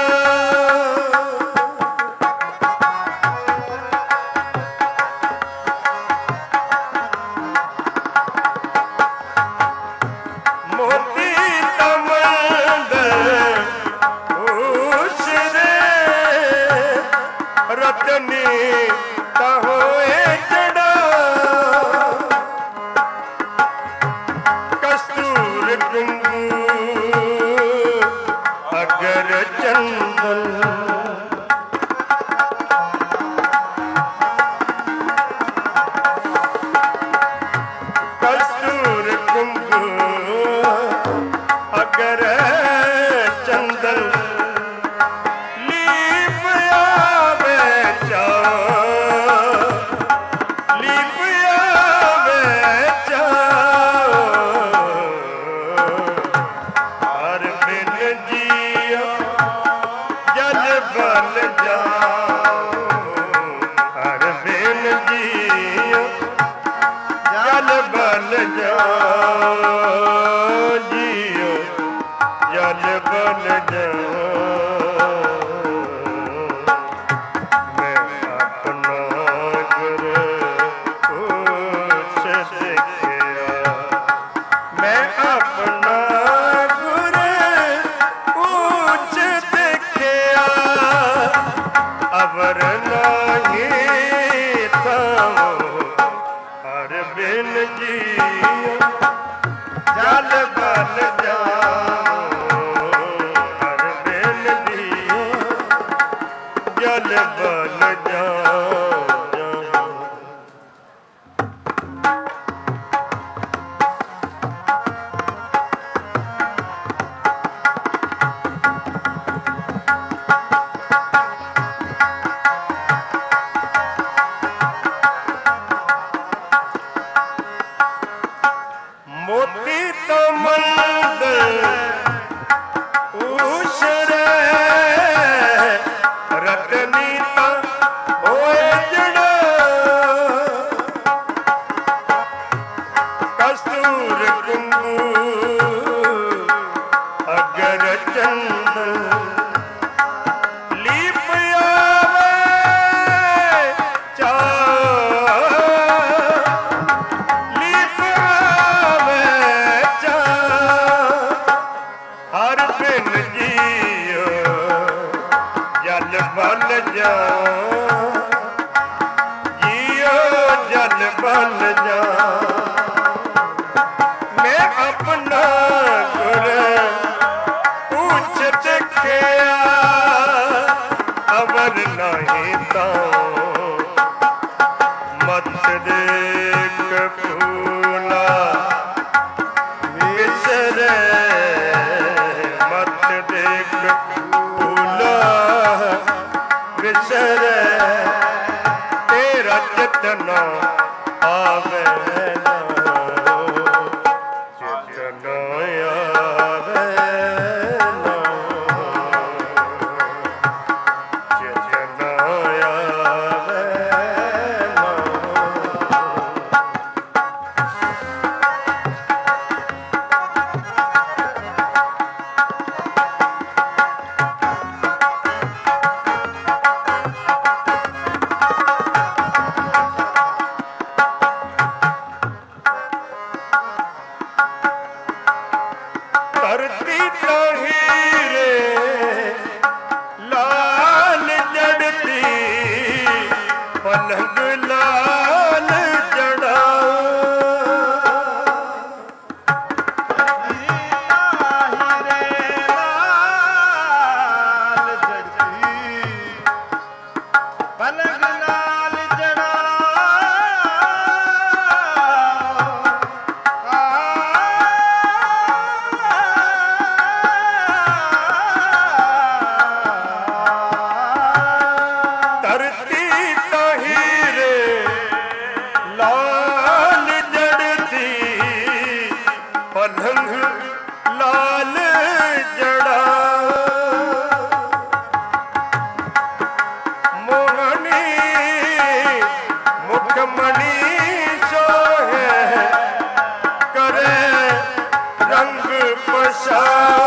ਮੋਤੀ ਤਮਦ ਊਸ਼ਰੇ, ਰਤਨੀ ਹੋਏ ਜੜਾ, ਕਸਤੂਰ ਕੁੰਗੂ ਅਗਰ ਚੰਦਨ, ਕਸਤੂਰ ਕੁੰਗੂ ਅਗਰ ਚੰਦਨ, ਲੀਪ ਆਵੇ ਚਾਓ, ਹਰ ਬਿਨ ਜੀਓ ਜਲ ਬਲ ਜਾਓ, ਹਰ ਬਿਨ ਜੀਓ ਜਲ ਬਲ ਜਾਓ, ਜੀਓ ਜਲ ਬਲ ਜਾਓ। ਮੈਂ ਆਪਣਾ ਗੁਰ ਪੂਛ ਦੇਖਿਆ, ਮੈਂ ਆਪਣਾ ਗੁਰ ਪੂਛ ਦੇਖਿਆ, ਅਵਰ ਨਾਹੀ ਥਾਮੋ, ਹਰ ਬਿਨ ਜੀਓ ਜਲ ਬਲ ਜਾਓ, ਹਰ ਬਿਨ ਜੀਓ ਜਲ ਬਲ ਜਾਓ। ਮੋਤੀ ਤਮੰਦ ਊਸ਼ਰੇ, ਰਤਨੀ ਤਾਂ ਹੋਏ ਜੜਾ, ਕਸਤੂਰ ਕੁੰਗੂ ਅਗਰ ਚੰਦਨ, ਲੀਪ ਆਵੇ ਚਾਓ, ਲੀਪ ਆਵੇ ਚਾਓ, ਹਰ ਬਿਨ ਜੀਓ ਜਲ ਬਲ ਜਾ ਜੀਓ ਜਲ ਬਲ ਜਾ ਮੈਂ ਆਪਣਾ ਗੁਰ ਪੁੱਛ ਦੇਖਿਆ ਅਵਰ ਨਹੀਂ ਤਾਂ ਮਤ ਦੇਖ ਫੂਲਾ ਵਿਸਰੇ ਮਤ ਦੇਖ ਫੂਲਾ ਵਿਸਰੇ ਤੇਰਾ ਚਿਤਨ ਆਵੇ ਨਾ ਚਿਤਨ ਆਵੇ ਨਾ ਚਿਤਨ ਆਵੇ ਨਾ ਧਰਤੀ ਤਾਹੀਰੇ ਲਾਲ ਜੜਤੀ ਪਲੰਗ ਲਾਲ ਜੜਾ ਪਲੰਗ ਲਾਲ ਜੜਾ ਧਰਤੀ ਤਾਹੀਰੇ ਲਾਲ ਜੜਤੀ ਪਲੰਗ ਲਾਲ ਜੜਾ ਮੋਹਣੀ ਮੁਖਮਣੀ ਸੋਹੇ ਕਰੇ ਰੰਗ ਪਸਾ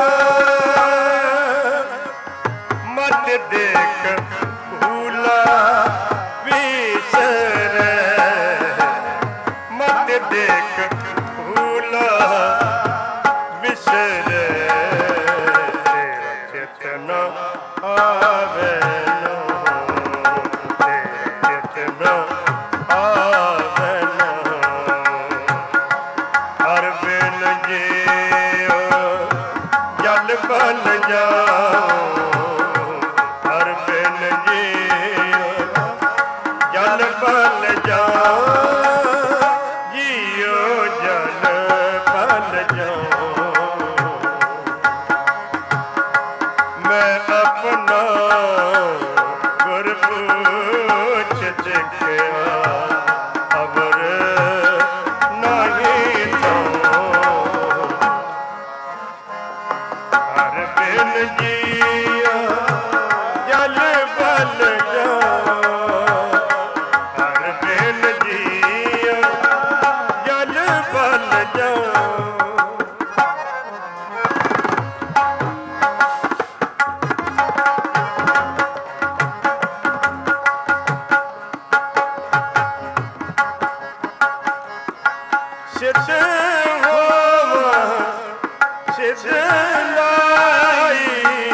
ਮਤ ਦੇਖ ਭੂਲਾ ਵਿਸਰੇ ਮਤ ਦੇਖ ਭੂਲਾ ਵਿਸਰੇ ਤੇਰਾ ਚਿਤਨ ਆਵੇ ਨਾ ਤੇਰਾ ਚਿਤਨ ਆਵੇ ਨਾ ਹਰ ਬਿਨ ਜੀਓ ਜਲ ਬਲ ਜਾਓ ਹਰ ਬਿਨ ਜੀਓ ਜਲ ਬਲ ਜਾਓ ਜੀਓ ਜਲ ਬਲ ਜਾਓ ਮੈਂ ਆਪਣਾ ਗੁਰ ਪੁੱਛ ਦੇਖਿਆ ਅਵਰ ਨਹੀਂ ਤਾਂ ਹਰ ਬਿਨ ਜੀਓ ਜਲ ਬਲ ਜਾਓ ਹਰ ਬਿਨ ਜੀਓ ਜਲ ਬਲ ਜਾਓ ਸਿੱਧ ਹੋਵਾ ਸਿੱਧ ਲਾਈ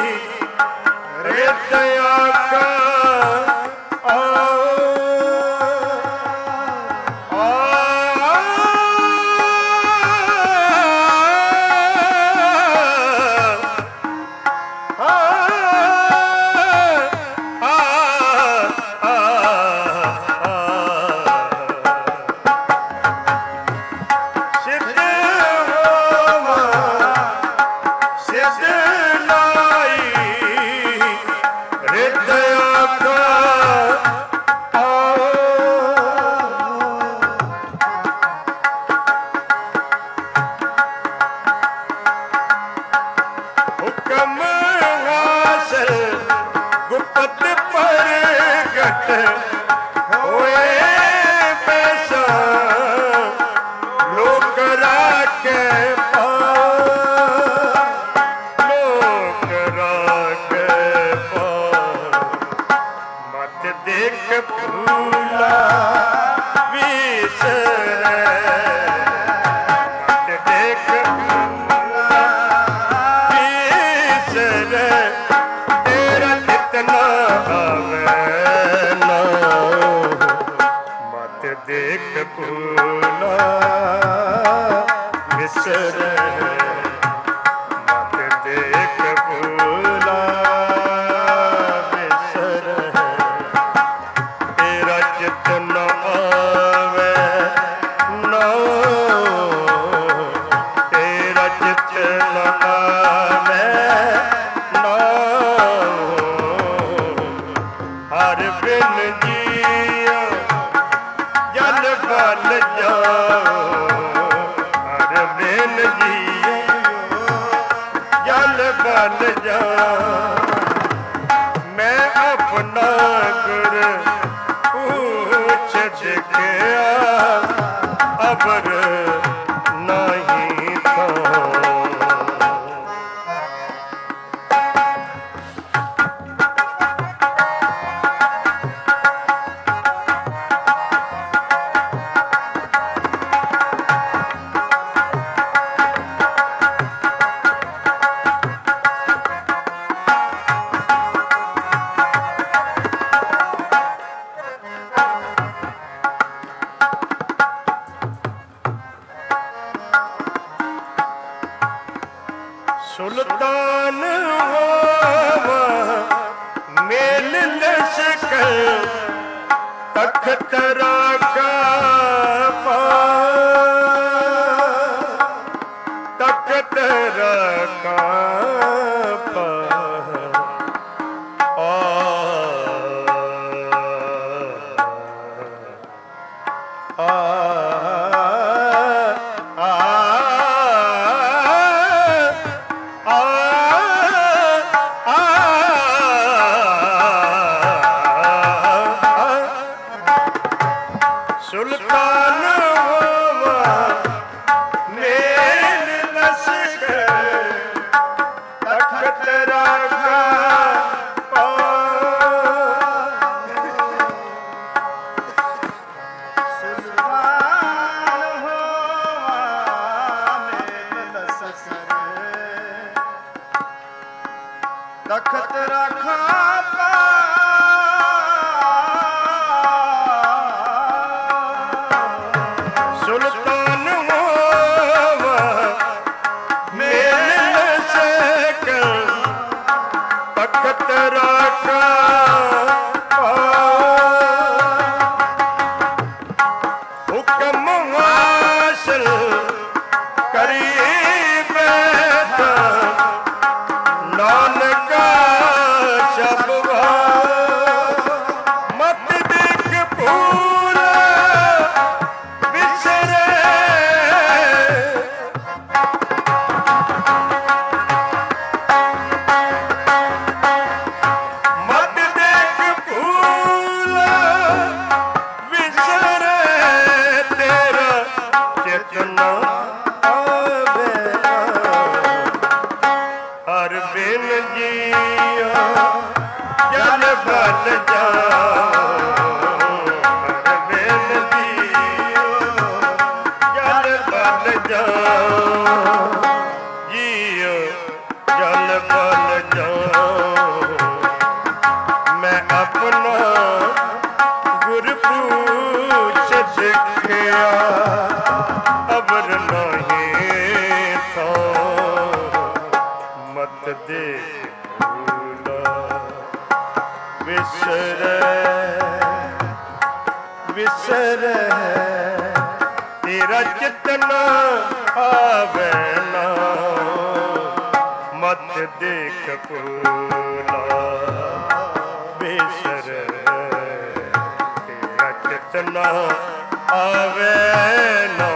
ਰਿਤ ਆਕਾ ਆਓ बिसरे मत देख भूला बिसरे तेरा चित न आवे ना तेरा चित न आवे ना हर बिन जिया जल बल जाओ हर बिन जिया जल बल जाओ मैं अपना गुर पूछ दिखया अबर नहीं था सुल्तान होवा मेल लश्कर तख्त राका पा तख्त राका पा आ आ सुल्तान होवा मेल लश्कर तख्त राका पा सुल्तान होवा मेल लश्कर तख्त राका पा सुल्तान होवा मेल लश्कर तख्त राका पा हुक्म हासिल करी बैठा नानका शब्बा मत देख भूला बिसरे मत देख भूला बिसरे तेरा चेतना आवे हर बिन जिया जल बल जाओ हर बिन जिया जल बल जाओ जियो जल बल जाओ मैं अपना गुर पूछ दिखया अबर नहीं था मत दे भूला बिसरे बिसरे तेरा चितना आवे ना मत देख भूला बिसरे तेरा चितना आवे ना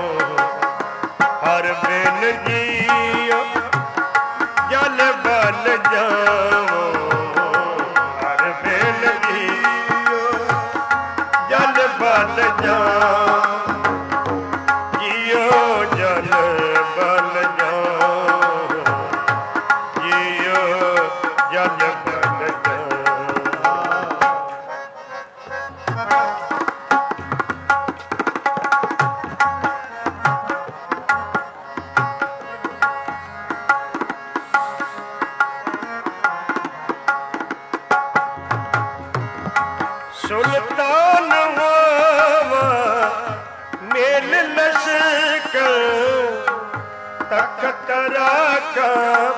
हर बिन जिया जल बल जाओ हर बिन जियो जल बल जाओ जियो जल बल जाओ जियो जल बल जाओ सुल्तान होवा मेल लश्कर का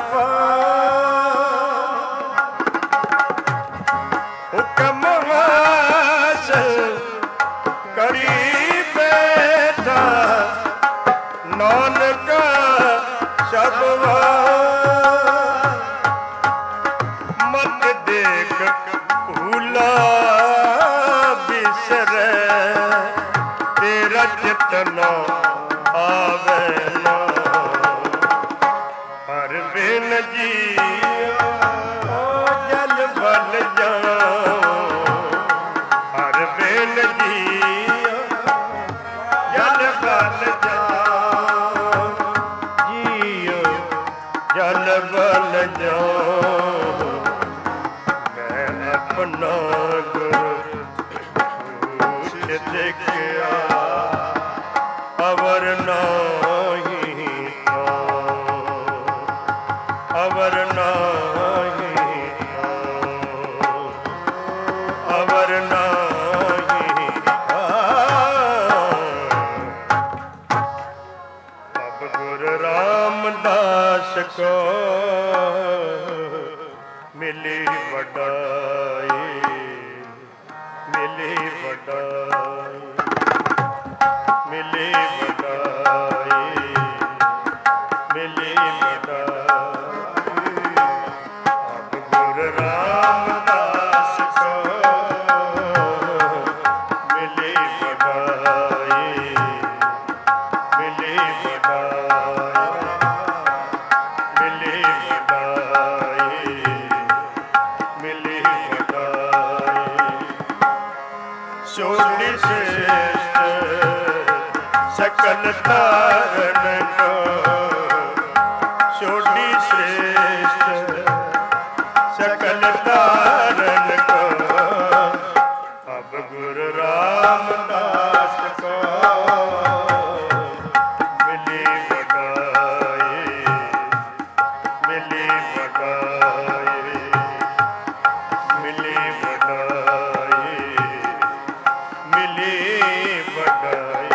हुक्म हासिल करी बैठा नानक शबवा मत देख भूला बिसर तेरा जितना आवे ना हर बिन जी जल बल जाओ हर बिन जी जल बल जाओ जियो जल बल जाओ मैं अपना गुरु देखिया अवर नाही अवर नाही अवर नाही अब गुरु रामदास को मिली वडाई मिली वडाई मिली वडाई मिली वडाई अब गुरु रामदास को मिली वडाई मिली वडाई मिली वडाई मिली वडाई सोनी श्रेष्ठ सकल तारण को छोटी श्रेष्ठ सकल तारण को अब गुरु रामदास को मिली वडाई मिली वडाई मिली वडाई मिली वडाई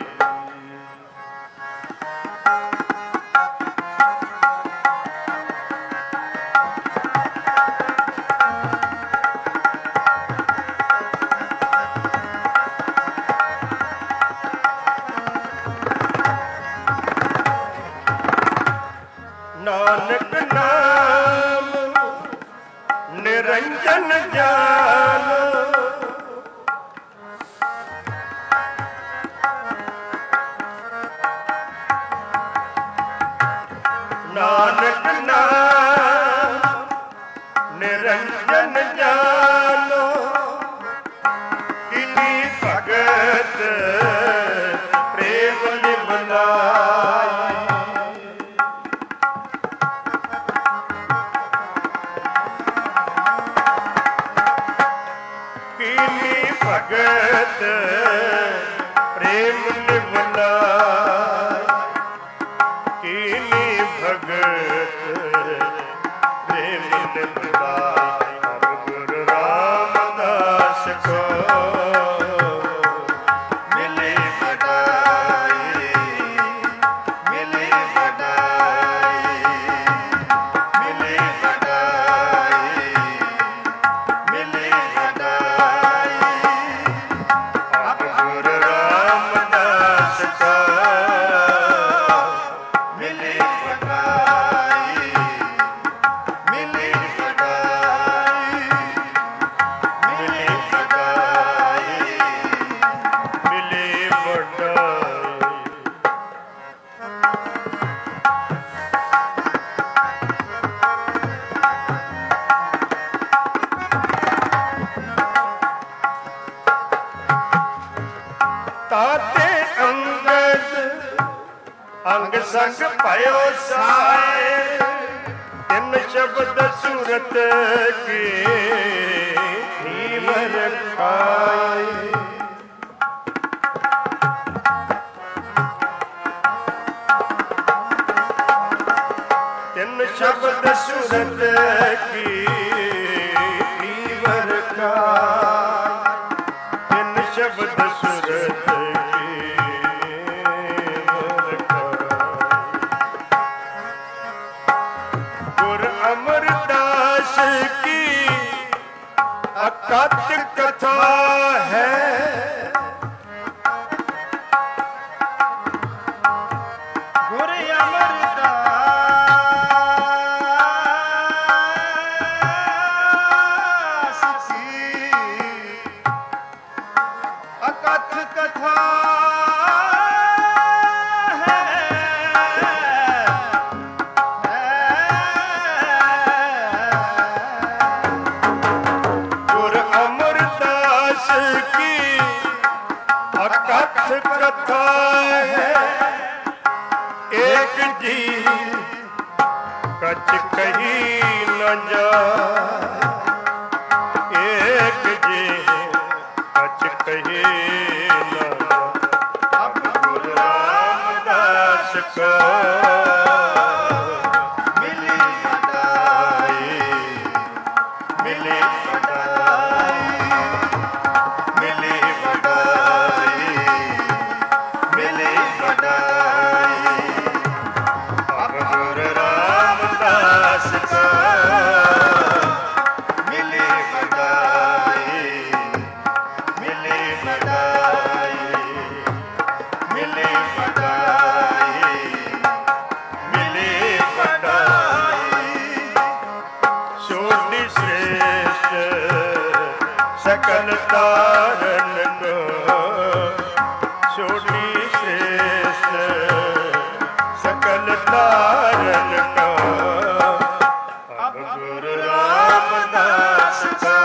नानक नाम निरंजन जान नानक नाम निरंजन जानो किनी भगत प्रेम निमनाई किनी भगत प्रेम निमनाई किनी भगत प्रेम निमनाई अब गुरु रामदास को मिली वडाई मिली वडाई मिली वडाई मिली वडाई अब गुरु रामदास को मिली वडाई मिली वडाई मिली वडाई मिली वडाई ताते अंगद अंग संग भयो साए तिन शब्द सूरत के नीम रखाए तिन शब्द सूरत की नीम रखाए तिन शब्द सूरत की ਗੁਰ ਅਮਰਦਾਸ ਕੀ ਅਕਥ ਕਥਾ ਹੈ। ਗੁਰ ਅਮਰਦਾਸ ਕੀ ਅਕਥ ਕਥਾ कथा है। एक जी कछ कही न जा, एक जी कछ कही न जा। अब गुरु रामदास को मिली बधाई, मिली बधाई, मिली बधाई, मिली बधाई। अब गुरु रामदास को मिली बधाई, मिली बधाई, मिली बधाई, मिली बधाई। सोनी श्रेष्ठ सकल तारन को, सोनी श्रेष्ठ सकल तारन को। अब गुरु रामदास को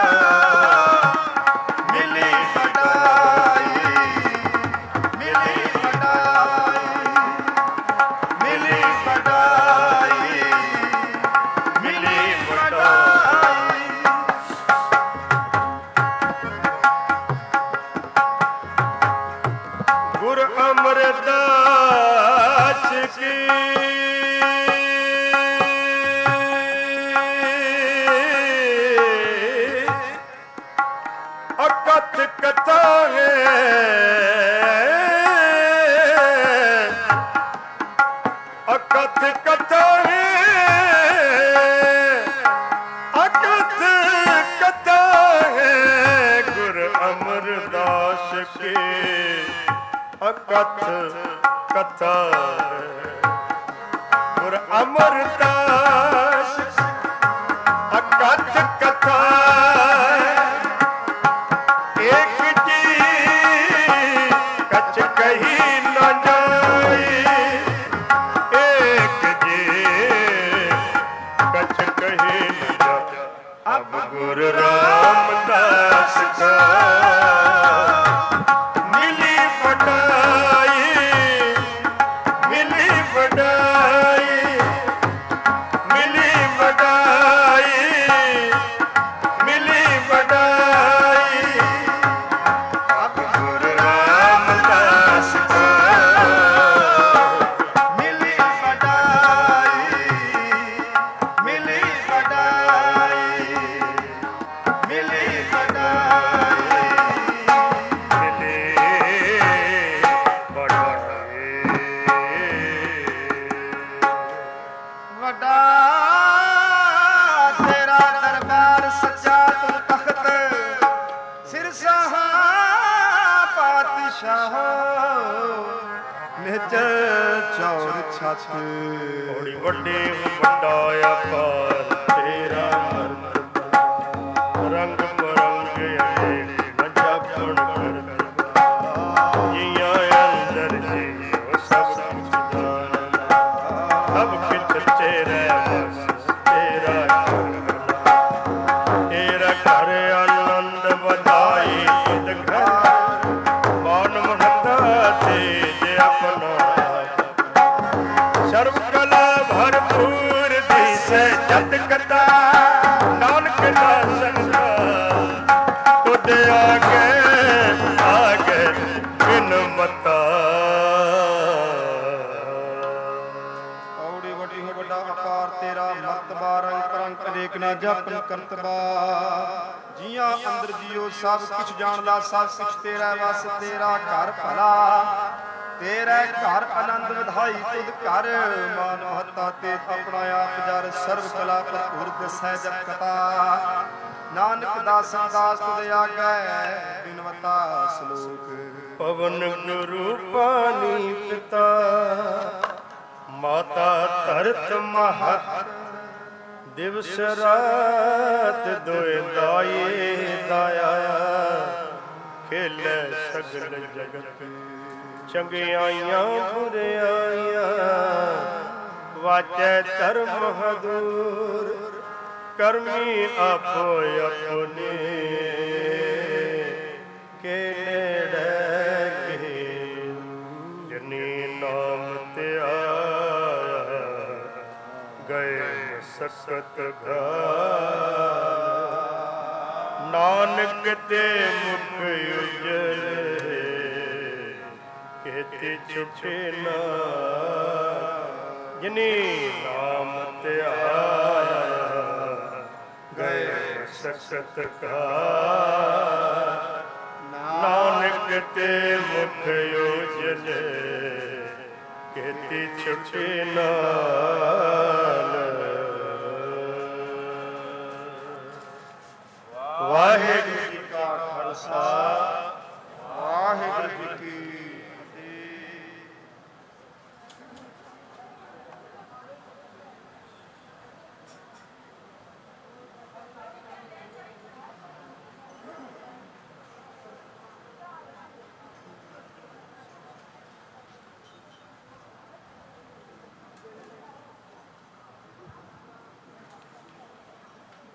मिली बधाई, मिली बधाई, मिली बधाई, मिली बधाई। गुरु अमरदास की अकथ कथा है। अकथ कथा है, अकथ कथा है। गुरु अमरदास की अकथ कथा है। गुरु अमरदास अकथ कथा है। एक जी कछ कही न जाए, एक जी कछ कही न जाए। अब गुरु रामदास का मिली बधाई, मिली बधाई, मिली बधाई, मिली बधाई। अब गुरु रामदास को मिली बधाई, मिली बधाई, मिली बधाई। ਵੱਡਾ ਤੇਰਾ ਦਰਬਾਰ ਸੱਚਾ ਤੂੰ ਤਖਤ, ਸਿਰ ਸਹਾ ਪਾਤਸ਼ਾਹ ਨਿਜ ਚੌਰ ਛੱਤ। ਬੜੀ ਵੱਡੇ ਵੱਡਾ ਅਪਾਰ ਤੇਰਾ ਰੰਗ ਬਰੰਗ ਅਨੇਕ ਨ ਜਾਪਣ ਕਰ। ਜੀਆਂ ਅੰਦਰ ਜੀ ਉਹ ਸਭ ਕੁਛ ਜਾਣਦਾ, ਸਭ ਕਿਛ ਤੇਰਾ ਬਸ ਤੇਰਾ ਕਰਨਾ। ਤੇਰਾ ਘਰ ਆਨੰਦ ਵਧਾਈ ਤੁਧ ਘਰ, ਮਨ ਮਹੱਤਾ ਤੇਜ ਆਪਣਾ। ਸਰਬ ਕਲਾ ਭਰਪੂਰ ਦਿਸੈ ਜਤ ਕਤਾ, ਨਾਨਕ ਦਾਸਨ ਦਾ ਤੁਧ ਆਗੇ ਆਗੇ ਬਿਨ ਮਤਾ। ਔੜੀ ਵੱਡੀ ਹੋ ਵੱਡਾ ਅਪਾਰ ਤੇਰਾ ਮਰਤਬਾ, ਰੰਗ ਪਰੰਗ ਅਨੇਕ ਨਾ ਜਾਪਨ ਕਰਤਬਾ। ਜੀਆਂ ਅੰਦਰ ਜੀਓ ਸਭ ਕੁਛ ਜਾਣਦਾ, ਸਭ ਕੁਛ ਤੇਰਾ ਵਸ, ਤੇਰਾ ਘਰ ਭਲਾ। ਤੇਰੇ ਘਰ ਆਨੰਦ ਵਧਾਈ ਤੁਧ ਘਰ ਮਾਨ ਮਹੱਤਾ ਤੇ ਆਪਣਾ ਆਪ ਜਰ ਸਰਬ ਕਲਾ ਭਰਪੂਰ ਦਿਸੈ ਜਪ ਕਥਾ ਨਾਨਕ ਦਾਸਨ ਦਾਸ ਤੁਧ ਆਗੈ ਬਿਨਵਤਾ ਸ਼ਲੋਕ ਪਵਨ ਗੁਰੂ ਪਾਣੀ ਪਿਤਾ ਮਾਤਾ ਧਰਤ ਮਹਤ ਦਿਵਸ ਰਾਤ ਦੋਇ ਦਾਏ ਦਾਇਆ ਖੇਲੇ ਸਗਲ ਜਗਤ ਚੰਗਿਆਈਆਂ ਬੁਰਿਆਈਆਂ ਵਾਚੈ ਧਰਮ ਹਦੂਰ ਕਰਮੀ ਆਪੋ ਆਪਣੇ ਕੇ ਨੇੜੇ ਕੇ ਜਨੀ ਨਾਮ ਤੇ ਆਇਆ ਗਏ ਸਕਤ ਘਾਲ ਨਾਨਕ ਤੇ ਮੁਖ ਉਜਲੇ ਕੇਤੇ ਛੁਟੇ ਨਾ ਜਿਨੀ ਨਾਮ ਤੇ ਆਇਆ ਗਏ ਸਕਤ ਘਾਲ ਨਾਨਕ ਤੇ ਮੁਖ ਉਜਲੇ ਕੇਤੇ ਛੁਟੇ ਨਾਲ ਵਾਹਿਗੁਰੂ